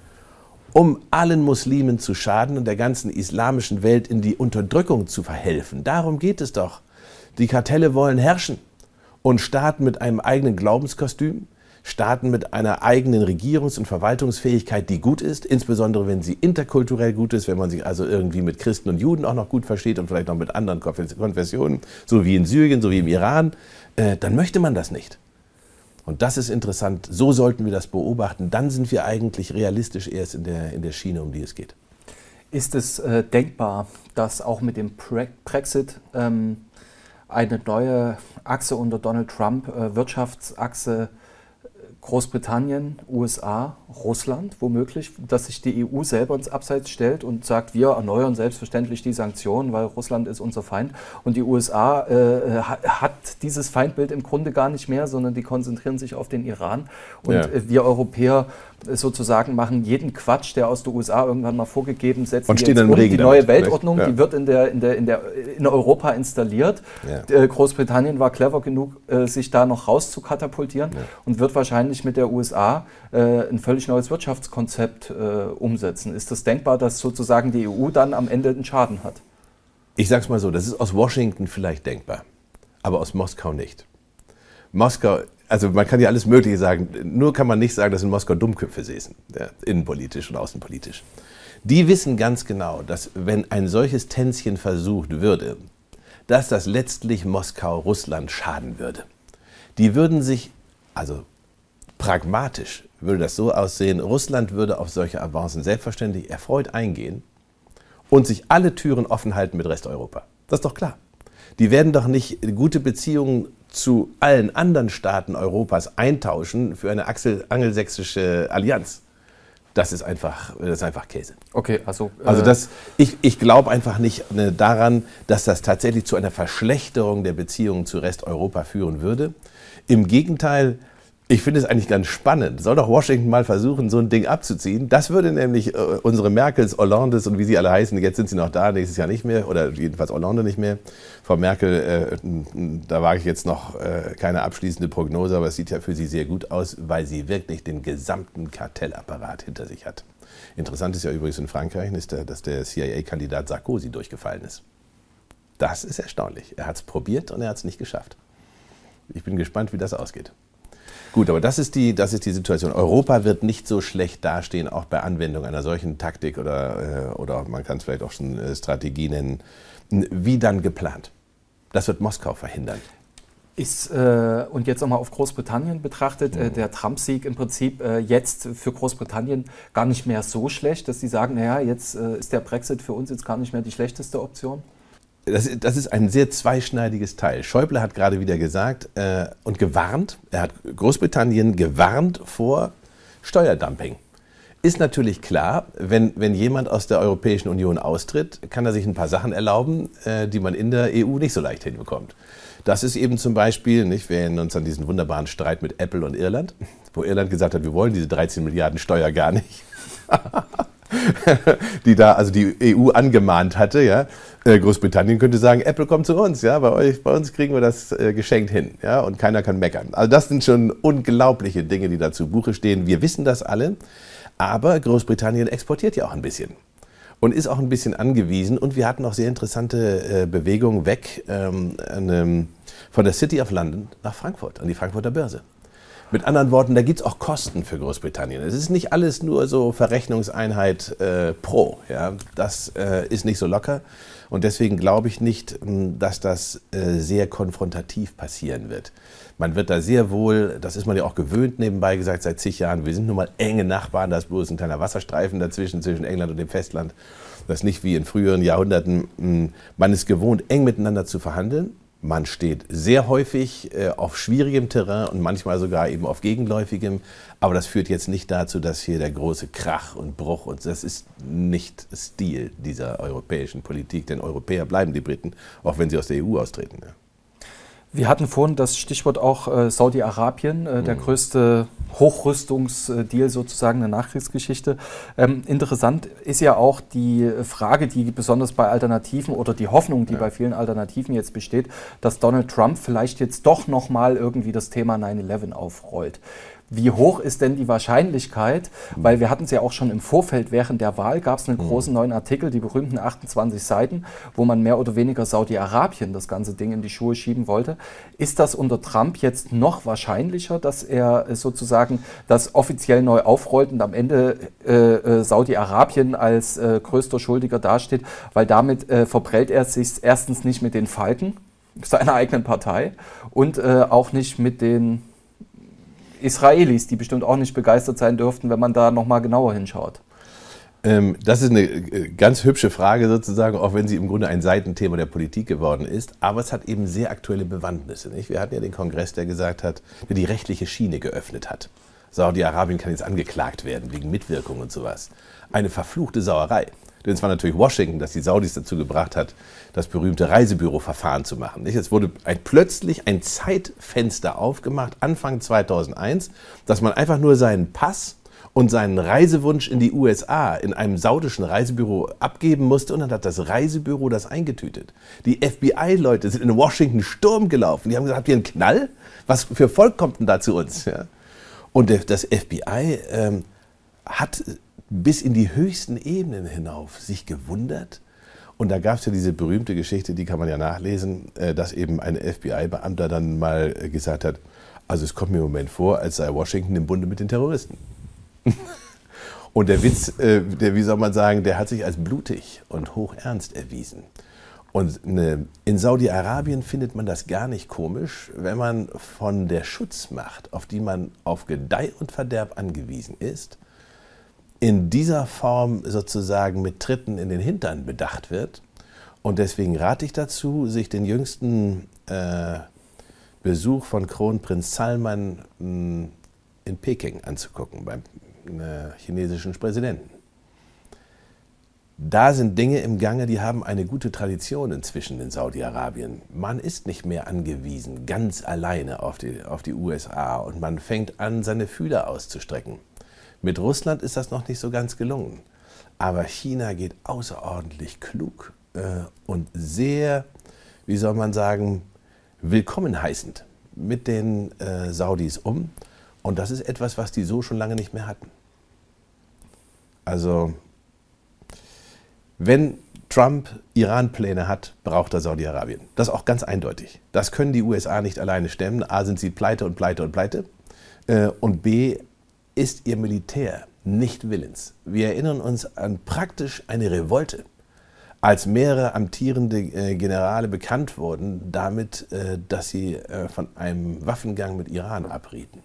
um allen Muslimen zu schaden und der ganzen islamischen Welt in die Unterdrückung zu verhelfen. Darum geht es doch. Die Kartelle wollen herrschen und Staaten mit einem eigenen Glaubenskostüm, Staaten mit einer eigenen Regierungs- und Verwaltungsfähigkeit, die gut ist, insbesondere wenn sie interkulturell gut ist, wenn man sich also irgendwie mit Christen und Juden auch noch gut versteht und vielleicht noch mit anderen Konfessionen, so wie in Syrien, so wie im Iran, äh, dann möchte man das nicht. Und das ist interessant, so sollten wir das beobachten, dann sind wir eigentlich realistisch erst in der, in der Schiene, um die es geht. Ist es äh, denkbar, dass auch mit dem Pre- Brexit ähm, eine neue Achse unter Donald Trump, äh, Wirtschaftsachse Großbritannien, U S A, Russland womöglich, dass sich die E U selber ins Abseits stellt und sagt, wir erneuern selbstverständlich die Sanktionen, weil Russland ist unser Feind. Und die U S A äh, hat dieses Feindbild im Grunde gar nicht mehr, sondern die konzentrieren sich auf den Iran. Und ja. äh, wir Europäer sozusagen machen jeden Quatsch, der aus der U S A irgendwann mal vorgegeben setzt. Und stehen im Regen die neue damit, Weltordnung, ja. die wird in, der, in, der, in, der, in Europa installiert. Ja. Großbritannien war clever genug, sich da noch rauszukatapultieren ja. und wird wahrscheinlich mit der U S A äh, ein völlig neues Wirtschaftskonzept äh, umsetzen. Ist das denkbar, dass sozusagen die E U dann am Ende einen Schaden hat? Ich sage es mal so, das ist aus Washington vielleicht denkbar, aber aus Moskau nicht. Moskau, also man kann ja alles Mögliche sagen, nur kann man nicht sagen, dass in Moskau Dummköpfe sitzen, ja, innenpolitisch und außenpolitisch. Die wissen ganz genau, dass wenn ein solches Tänzchen versucht würde, dass das letztlich Moskau Russland schaden würde. Die würden sich, also pragmatisch würde das so aussehen, Russland würde auf solche Avancen selbstverständlich erfreut eingehen und sich alle Türen offen halten mit Resteuropa. Das ist doch klar. Die werden doch nicht gute Beziehungen zu allen anderen Staaten Europas eintauschen für eine angelsächsische Allianz. Das ist einfach, das ist einfach Käse. Okay, also, äh also das, ich, ich glaube einfach nicht äh, daran, dass das tatsächlich zu einer Verschlechterung der Beziehungen zu Resteuropa führen würde. Im Gegenteil, ich finde es eigentlich ganz spannend. Soll doch Washington mal versuchen, so ein Ding abzuziehen. Das würde nämlich äh, unsere Merkels, Hollandes und wie sie alle heißen, jetzt sind sie noch da, nächstes Jahr nicht mehr, oder jedenfalls Hollande nicht mehr. Frau Merkel, äh, da wage ich jetzt noch äh, keine abschließende Prognose, aber es sieht ja für sie sehr gut aus, weil sie wirklich den gesamten Kartellapparat hinter sich hat. Interessant ist ja übrigens in Frankreich, ist der, dass der C I A-Kandidat Sarkozy durchgefallen ist. Das ist erstaunlich. Er hat es probiert und er hat es nicht geschafft. Ich bin gespannt, wie das ausgeht. Gut, aber das ist, die, das ist die Situation. Europa wird nicht so schlecht dastehen, auch bei Anwendung einer solchen Taktik oder, äh, oder man kann es vielleicht auch schon äh, Strategie nennen, wie dann geplant. Das wird Moskau verhindern. Ist, äh, und jetzt nochmal auf Großbritannien betrachtet, äh, der Trump-Sieg im Prinzip äh, jetzt für Großbritannien gar nicht mehr so schlecht, dass sie sagen, naja, jetzt äh, ist der Brexit für uns jetzt gar nicht mehr die schlechteste Option? Das, das ist ein sehr zweischneidiges Teil. Schäuble hat gerade wieder gesagt äh, und gewarnt, er hat Großbritannien gewarnt vor Steuerdumping. Ist natürlich klar, wenn, wenn jemand aus der Europäischen Union austritt, kann er sich ein paar Sachen erlauben, äh, die man in der E U nicht so leicht hinbekommt. Das ist eben zum Beispiel, nicht, wir erinnern uns an diesen wunderbaren Streit mit Apple und Irland, wo Irland gesagt hat, wir wollen diese dreizehn Milliarden Steuer gar nicht. die da also die E U angemahnt hatte, ja. Großbritannien könnte sagen, Apple kommt zu uns, ja, bei euch, bei uns kriegen wir das äh, geschenkt hin, ja, und keiner kann meckern. Also das sind schon unglaubliche Dinge, die da zu Buche stehen. Wir wissen das alle, aber Großbritannien exportiert ja auch ein bisschen und ist auch ein bisschen angewiesen. Und wir hatten auch sehr interessante äh, Bewegungen weg ähm, ähm, von der City of London nach Frankfurt, an die Frankfurter Börse. Mit anderen Worten, da gibt es auch Kosten für Großbritannien. Es ist nicht alles nur so Verrechnungseinheit äh, pro. Ja? Das äh, ist nicht so locker. Und deswegen glaube ich nicht, dass das äh, sehr konfrontativ passieren wird. Man wird da sehr wohl, das ist man ja auch gewöhnt, nebenbei gesagt, seit zig Jahren, wir sind nun mal enge Nachbarn, da ist bloß ein kleiner Wasserstreifen dazwischen, zwischen England und dem Festland. Das ist nicht wie in früheren Jahrhunderten. Man ist gewohnt, eng miteinander zu verhandeln. Man steht sehr häufig äh, auf schwierigem Terrain und manchmal sogar eben auf gegenläufigem. Aber das führt jetzt nicht dazu, dass hier der große Krach und Bruch, und das ist nicht Stil dieser europäischen Politik, denn Europäer bleiben die Briten, auch wenn sie aus der E U austreten. Ja. Wir hatten vorhin das Stichwort auch äh, Saudi-Arabien, äh, der mhm. größte Hochrüstungsdeal sozusagen der Nachkriegsgeschichte. Ähm, interessant ist ja auch die Frage, die besonders bei Alternativen oder die Hoffnung, die ja. bei vielen Alternativen jetzt besteht, dass Donald Trump vielleicht jetzt doch nochmal irgendwie das Thema nine eleven aufrollt. Wie hoch ist denn die Wahrscheinlichkeit, weil wir hatten es ja auch schon im Vorfeld, während der Wahl gab es einen großen neuen Artikel, die berühmten achtundzwanzig Seiten, wo man mehr oder weniger Saudi-Arabien das ganze Ding in die Schuhe schieben wollte. Ist das unter Trump jetzt noch wahrscheinlicher, dass er sozusagen das offiziell neu aufrollt und am Ende äh, äh, Saudi-Arabien als äh, größter Schuldiger dasteht, weil damit äh, verprellt er sich erstens nicht mit den Falken seiner eigenen Partei und äh, auch nicht mit den Israelis, die bestimmt auch nicht begeistert sein dürften, wenn man da nochmal genauer hinschaut. Ähm, das ist eine ganz hübsche Frage sozusagen, auch wenn sie im Grunde ein Seitenthema der Politik geworden ist. Aber es hat eben sehr aktuelle Bewandtnisse. Nicht? Wir hatten ja den Kongress, der gesagt hat, der die rechtliche Schiene geöffnet hat. Saudi-Arabien kann jetzt angeklagt werden wegen Mitwirkung und sowas. Eine verfluchte Sauerei. Denn es war natürlich Washington, das die Saudis dazu gebracht hat, das berühmte Reisebüro-Verfahren zu machen. Es wurde ein, plötzlich ein Zeitfenster aufgemacht, Anfang zweitausendeins, dass man einfach nur seinen Pass und seinen Reisewunsch in die U S A in einem saudischen Reisebüro abgeben musste und dann hat das Reisebüro das eingetütet. Die F B I-Leute sind in Washington Sturm gelaufen. Die haben gesagt, habt ihr einen Knall? Was für Volk kommt denn da zu uns? Ja. Und das F B I ähm, hat bis in die höchsten Ebenen hinauf sich gewundert. Und da gab es ja diese berühmte Geschichte, die kann man ja nachlesen, dass eben ein F B I-Beamter dann mal gesagt hat, also es kommt mir im Moment vor, als sei Washington im Bunde mit den Terroristen. Und der Witz, der, wie soll man sagen, der hat sich als blutig und hochernst erwiesen. Und in Saudi-Arabien findet man das gar nicht komisch, wenn man von der Schutzmacht, auf die man auf Gedeih und Verderb angewiesen ist, in dieser Form sozusagen mit Tritten in den Hintern bedacht wird. Und deswegen rate ich dazu, sich den jüngsten äh, Besuch von Kronprinz Salman mh, in Peking anzugucken, beim äh, chinesischen Präsidenten. Da sind Dinge im Gange, die haben eine gute Tradition inzwischen in Saudi-Arabien. Man ist nicht mehr angewiesen, ganz alleine auf die, auf die U S A, und man fängt an, seine Fühler auszustrecken. Mit Russland ist das noch nicht so ganz gelungen. Aber China geht außerordentlich klug äh, und sehr, wie soll man sagen, willkommen heißend mit den äh, Saudis um. Und das ist etwas, was die so schon lange nicht mehr hatten. Also, wenn Trump Iran-Pläne hat, braucht er Saudi-Arabien. Das ist auch ganz eindeutig. Das können die U S A nicht alleine stemmen. A, sind sie pleite und pleite und pleite. Äh, und B, ist ihr Militär nicht willens. Wir erinnern uns an praktisch eine Revolte, als mehrere amtierende äh, Generale bekannt wurden damit, äh, dass sie äh, von einem Waffengang mit Iran abrieten.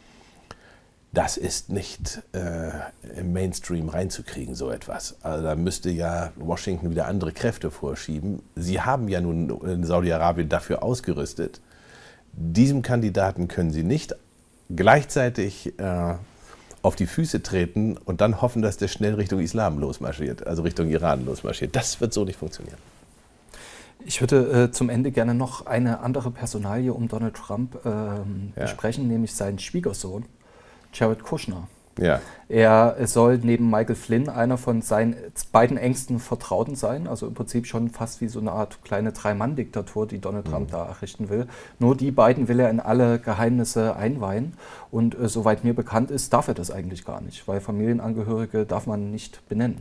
Das ist nicht äh, im Mainstream reinzukriegen, so etwas. Also da müsste ja Washington wieder andere Kräfte vorschieben. Sie haben ja nun in Saudi-Arabien dafür ausgerüstet. Diesem Kandidaten können sie nicht gleichzeitig äh, auf die Füße treten und dann hoffen, dass der schnell Richtung Islam losmarschiert, also Richtung Iran losmarschiert. Das wird so nicht funktionieren. Ich würde äh, zum Ende gerne noch eine andere Personalie um Donald Trump ähm, ja. besprechen, nämlich seinen Schwiegersohn, Jared Kushner. Ja. Er soll neben Michael Flynn einer von seinen beiden engsten Vertrauten sein, also im Prinzip schon fast wie so eine Art kleine Drei-Mann-Diktatur, die Donald mhm. Trump da errichten will. Nur die beiden will er in alle Geheimnisse einweihen, und äh, soweit mir bekannt ist, darf er das eigentlich gar nicht, weil Familienangehörige darf man nicht benennen.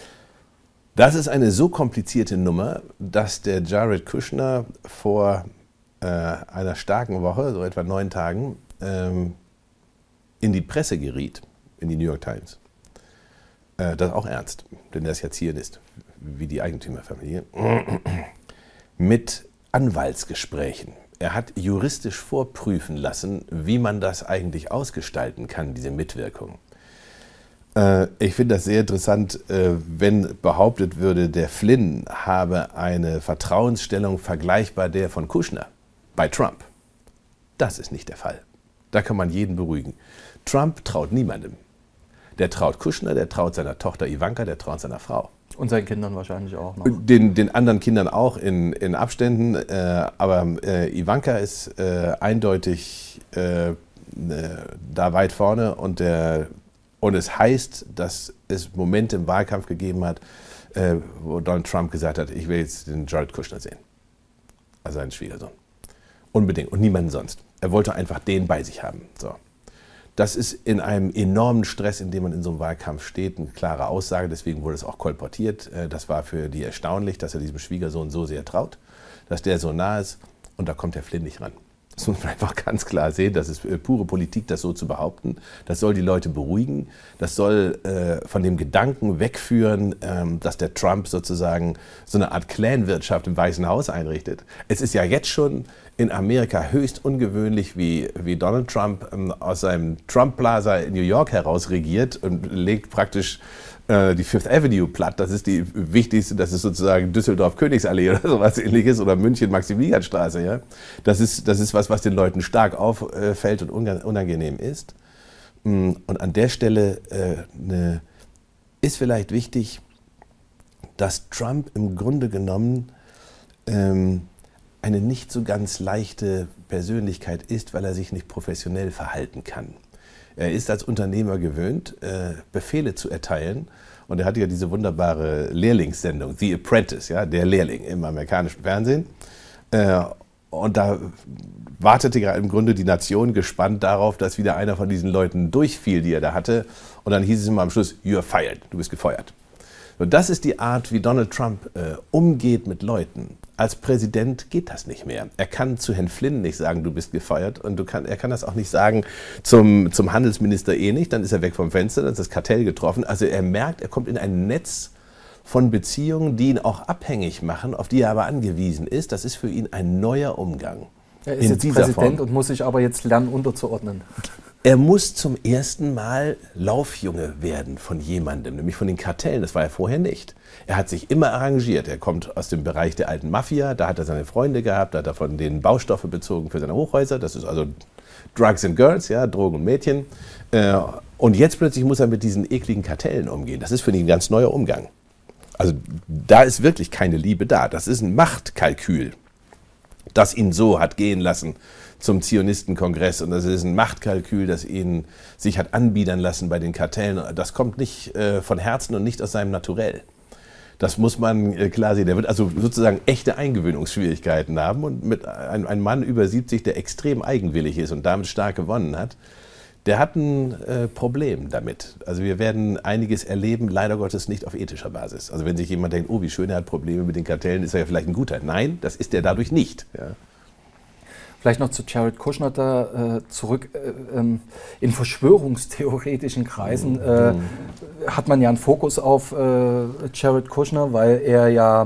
Das ist eine so komplizierte Nummer, dass der Jared Kushner vor äh, einer starken Woche, so etwa neun Tagen, ähm, in die Presse geriet, in die New York Times. Äh, das ist auch ernst, denn er ist ja Zionist, wie die Eigentümerfamilie, mit Anwaltsgesprächen. Er hat juristisch vorprüfen lassen, wie man das eigentlich ausgestalten kann, diese Mitwirkung. Äh, ich finde das sehr interessant, äh, wenn behauptet würde, der Flynn habe eine Vertrauensstellung vergleichbar der von Kushner bei Trump. Das ist nicht der Fall. Da kann man jeden beruhigen. Trump traut niemandem. Der traut Kushner, der traut seiner Tochter Ivanka, der traut seiner Frau. Und seinen Kindern wahrscheinlich auch noch. Den, den anderen Kindern auch in, in Abständen. Äh, aber äh, Ivanka ist äh, eindeutig äh, da weit vorne. Und, der, und es heißt, dass es Momente im Wahlkampf gegeben hat, äh, wo Donald Trump gesagt hat, ich will jetzt den Jared Kushner sehen. Also seinen Schwiegersohn. Unbedingt. Und niemanden sonst. Er wollte einfach den bei sich haben. So. Das ist in einem enormen Stress, in dem man in so einem Wahlkampf steht, eine klare Aussage. Deswegen wurde es auch kolportiert. Das war für die erstaunlich, dass er diesem Schwiegersohn so sehr traut, dass der so nah ist. Und da kommt der Flynn nicht ran. Das muss man einfach ganz klar sehen. Das ist pure Politik, das so zu behaupten. Das soll die Leute beruhigen. Das soll äh, von dem Gedanken wegführen, ähm, dass der Trump sozusagen so eine Art Clanwirtschaft im Weißen Haus einrichtet. Es ist ja jetzt schon in Amerika höchst ungewöhnlich, wie, wie Donald Trump ähm, aus seinem Trump Plaza in New York heraus regiert und legt praktisch äh, die Fifth Avenue platt. Das ist die wichtigste, das ist sozusagen Düsseldorf-Königsallee oder sowas Ähnliches oder München-Maximilianstraße. Ja? Das ist, das ist was, was den Leuten stark auffällt und unangenehm ist. Und an der Stelle äh, ne, ist vielleicht wichtig, dass Trump im Grunde genommen ähm, eine nicht so ganz leichte Persönlichkeit ist, weil er sich nicht professionell verhalten kann. Er ist als Unternehmer gewöhnt, äh, Befehle zu erteilen. Und er hatte ja diese wunderbare Lehrlingssendung, The Apprentice, ja, der Lehrling im amerikanischen Fernsehen. Äh, und da wartete im Grunde die Nation gespannt darauf, dass wieder einer von diesen Leuten durchfiel, die er da hatte. Und dann hieß es immer am Schluss, you're fired, du bist gefeuert. Und das ist die Art, wie Donald Trump äh, umgeht mit Leuten. Als Präsident geht das nicht mehr. Er kann zu Herrn Flynn nicht sagen, du bist gefeuert. Und du kann, er kann das auch nicht sagen zum, zum Handelsminister eh nicht. Dann ist er weg vom Fenster, dann ist das Kartell getroffen. Also er merkt, er kommt in ein Netz von Beziehungen, die ihn auch abhängig machen, auf die er aber angewiesen ist. Das ist für ihn ein neuer Umgang. Er ist jetzt Präsident und muss sich aber jetzt lernen, unterzuordnen. Er muss zum ersten Mal Laufjunge werden von jemandem, nämlich von den Kartellen. Das war er vorher nicht. Er hat sich immer arrangiert. Er kommt aus dem Bereich der alten Mafia, da hat er seine Freunde gehabt, da hat er von denen Baustoffe bezogen für seine Hochhäuser. Das ist also Drugs and Girls, ja, Drogen und Mädchen. Und jetzt plötzlich muss er mit diesen ekligen Kartellen umgehen. Das ist für ihn ein ganz neuer Umgang. Also da ist wirklich keine Liebe da. Das ist ein Machtkalkül, das ihn so hat gehen lassen zum Zionistenkongress. Und das ist ein Machtkalkül, das ihn sich hat anbiedern lassen bei den Kartellen. Das kommt nicht äh, von Herzen und nicht aus seinem Naturell. Das muss man äh, klar sehen. Der wird also sozusagen echte Eingewöhnungsschwierigkeiten haben. Und mit ein, ein Mann über siebzig, der extrem eigenwillig ist und damit stark gewonnen hat, der hat ein äh, Problem damit. Also wir werden einiges erleben, leider Gottes nicht auf ethischer Basis. Also wenn sich jemand denkt, oh wie schön, er hat Probleme mit den Kartellen, ist er ja vielleicht ein Guter. Nein, das ist er dadurch nicht. Ja. Vielleicht noch zu Jared Kushner da äh, zurück. Äh, ähm, in verschwörungstheoretischen Kreisen äh, mhm. hat man ja einen Fokus auf äh, Jared Kushner, weil er ja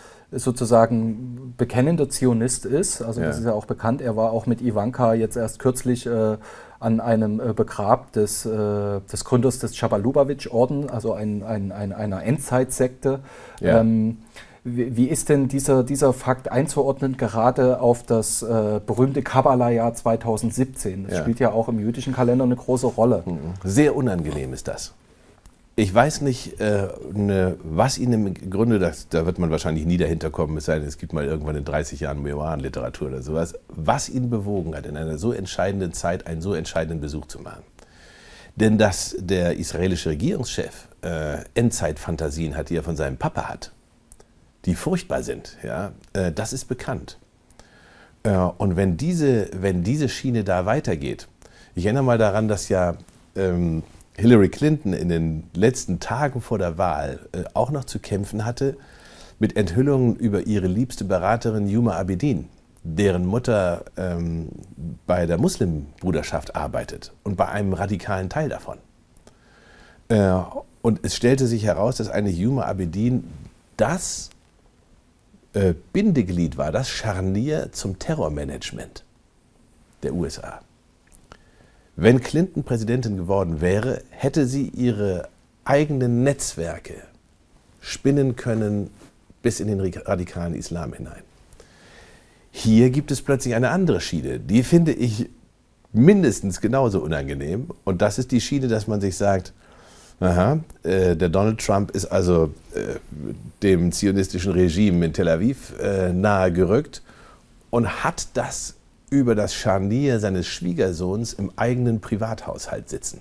sozusagen bekennender Zionist ist. Also ja. Das ist ja auch bekannt. Er war auch mit Ivanka jetzt erst kürzlich äh, an einem äh, Begrab des, äh, des Gründers des Chaba-Lubavitch-Orden, also ein, ein, ein, einer Endzeitsekte. Ja. Ähm, wie, wie ist denn dieser, dieser Fakt einzuordnen, gerade auf das äh, berühmte Kabbalah-Jahr zweitausendsiebzehn? Das ja. spielt ja auch im jüdischen Kalender eine große Rolle. Sehr unangenehm ist das. Ich weiß nicht, äh, ne, was ihn im Grunde, das, da wird man wahrscheinlich nie dahinter kommen, es sei denn, es gibt mal irgendwann in dreißig Jahren Memoirenliteratur oder sowas, was ihn bewogen hat, in einer so entscheidenden Zeit einen so entscheidenden Besuch zu machen. Denn dass der israelische Regierungschef äh, Endzeitfantasien hat, die er von seinem Papa hat, die furchtbar sind, ja, äh, das ist bekannt. Äh, und wenn diese, wenn diese Schiene da weitergeht, ich erinnere mal daran, dass ja ähm, Hillary Clinton in den letzten Tagen vor der Wahl äh, auch noch zu kämpfen hatte mit Enthüllungen über ihre liebste Beraterin Huma Abedin, deren Mutter ähm, bei der Muslimbruderschaft arbeitet und bei einem radikalen Teil davon. Äh, und es stellte sich heraus, dass eine Huma Abedin das äh, Bindeglied war, das Scharnier zum Terrormanagement der U S A. Wenn Clinton Präsidentin geworden wäre, hätte sie ihre eigenen Netzwerke spinnen können bis in den radikalen Islam hinein. Hier gibt es plötzlich eine andere Schiene, die finde ich mindestens genauso unangenehm. Und das ist die Schiene, dass man sich sagt, aha, äh, der Donald Trump ist also äh, dem zionistischen Regime in Tel Aviv äh, nahe gerückt und hat das über das Scharnier seines Schwiegersohns im eigenen Privathaushalt sitzen.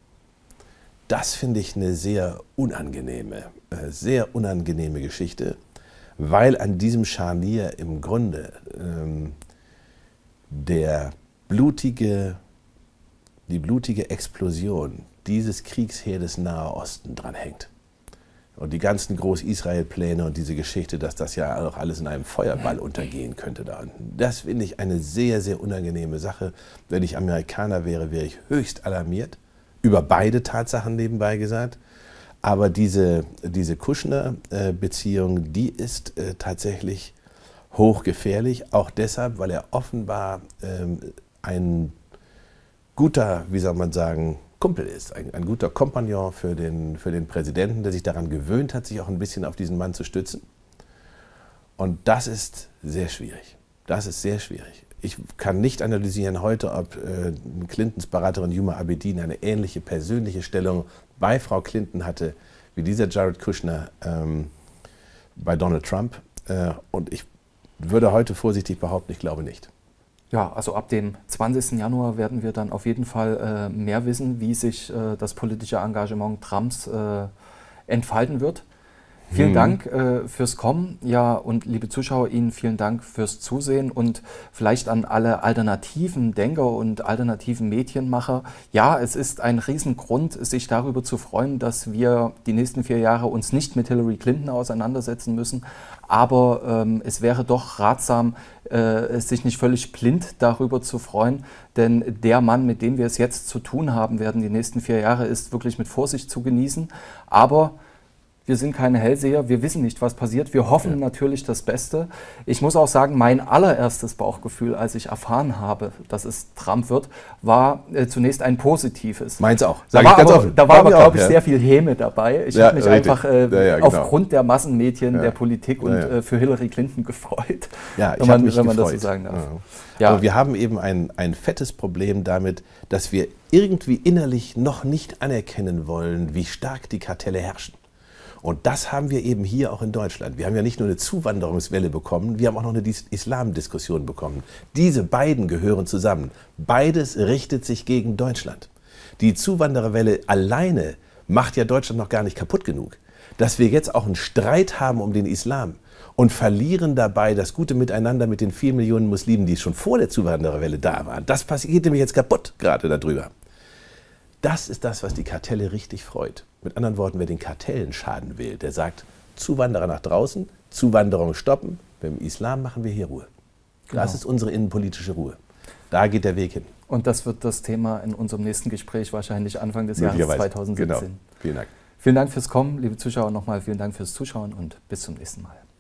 Das finde ich eine sehr unangenehme, sehr unangenehme Geschichte, weil an diesem Scharnier im Grunde ähm, der blutige, die blutige Explosion dieses Kriegsherdes Nahe Osten dranhängt. Und die ganzen Groß-Israel-Pläne und diese Geschichte, dass das ja auch alles in einem Feuerball untergehen könnte da unten. Das finde ich eine sehr, sehr unangenehme Sache. Wenn ich Amerikaner wäre, wäre ich höchst alarmiert. Über beide Tatsachen nebenbei gesagt. Aber diese, diese Kushner-Beziehung, die ist äh, tatsächlich hochgefährlich. Auch deshalb, weil er offenbar ähm, ein guter, wie soll man sagen, Kumpel ist, ein, ein guter Kompagnon für den, für den Präsidenten, der sich daran gewöhnt hat, sich auch ein bisschen auf diesen Mann zu stützen. Und das ist sehr schwierig. Das ist sehr schwierig. Ich kann nicht analysieren heute, ob äh, Clintons Beraterin Huma Abedin eine ähnliche persönliche Stellung bei Frau Clinton hatte, wie dieser Jared Kushner ähm, bei Donald Trump. Äh, und ich würde heute vorsichtig behaupten, ich glaube nicht. Ja, also ab dem zwanzigsten Januar werden wir dann auf jeden Fall äh, mehr wissen, wie sich äh, das politische Engagement Trumps äh, entfalten wird. Vielen hm. Dank äh, fürs Kommen, ja, und liebe Zuschauer, Ihnen vielen Dank fürs Zusehen und vielleicht an alle alternativen Denker und alternativen Medienmacher. Ja, es ist ein Riesengrund, sich darüber zu freuen, dass wir die nächsten vier Jahre uns nicht mit Hillary Clinton auseinandersetzen müssen, aber ähm, es wäre doch ratsam, äh, sich nicht völlig blind darüber zu freuen, denn der Mann, mit dem wir es jetzt zu tun haben werden, die nächsten vier Jahre, ist wirklich mit Vorsicht zu genießen, aber Wir sind keine Hellseher, wir wissen nicht, was passiert. Wir hoffen ja. natürlich das Beste. Ich muss auch sagen, mein allererstes Bauchgefühl, als ich erfahren habe, dass es Trump wird, war äh, zunächst ein positives. Meins auch. Sag da war ich ganz aber, offen. Da war aber, glaube ich, ja. sehr viel Häme dabei. Ich ja, habe mich richtig. einfach äh, ja, ja, genau. aufgrund der Massenmedien, ja. der Politik und ja, ja. Äh, für Hillary Clinton gefreut. Ja, ich habe mich wenn man gefreut. das so sagen darf. Ja. Ja. Aber wir haben eben ein, ein fettes Problem damit, dass wir irgendwie innerlich noch nicht anerkennen wollen, wie stark die Kartelle herrschen. Und das haben wir eben hier auch in Deutschland. Wir haben ja nicht nur eine Zuwanderungswelle bekommen, wir haben auch noch eine Islamdiskussion bekommen. Diese beiden gehören zusammen. Beides richtet sich gegen Deutschland. Die Zuwandererwelle alleine macht ja Deutschland noch gar nicht kaputt genug. Dass wir jetzt auch einen Streit haben um den Islam und verlieren dabei das gute Miteinander mit den vier Millionen Muslimen, die schon vor der Zuwandererwelle da waren, das passiert nämlich jetzt kaputt gerade darüber. Das ist das, was die Kartelle richtig freut. Mit anderen Worten, wer den Kartellen schaden will, der sagt, Zuwanderer nach draußen, Zuwanderung stoppen, beim Islam machen wir hier Ruhe. Genau. Das ist unsere innenpolitische Ruhe. Da geht der Weg hin. Und das wird das Thema in unserem nächsten Gespräch wahrscheinlich Anfang des Jahres zweitausendsiebzehn. Genau. Vielen Dank. Vielen Dank fürs Kommen, liebe Zuschauer, nochmal vielen Dank fürs Zuschauen und bis zum nächsten Mal.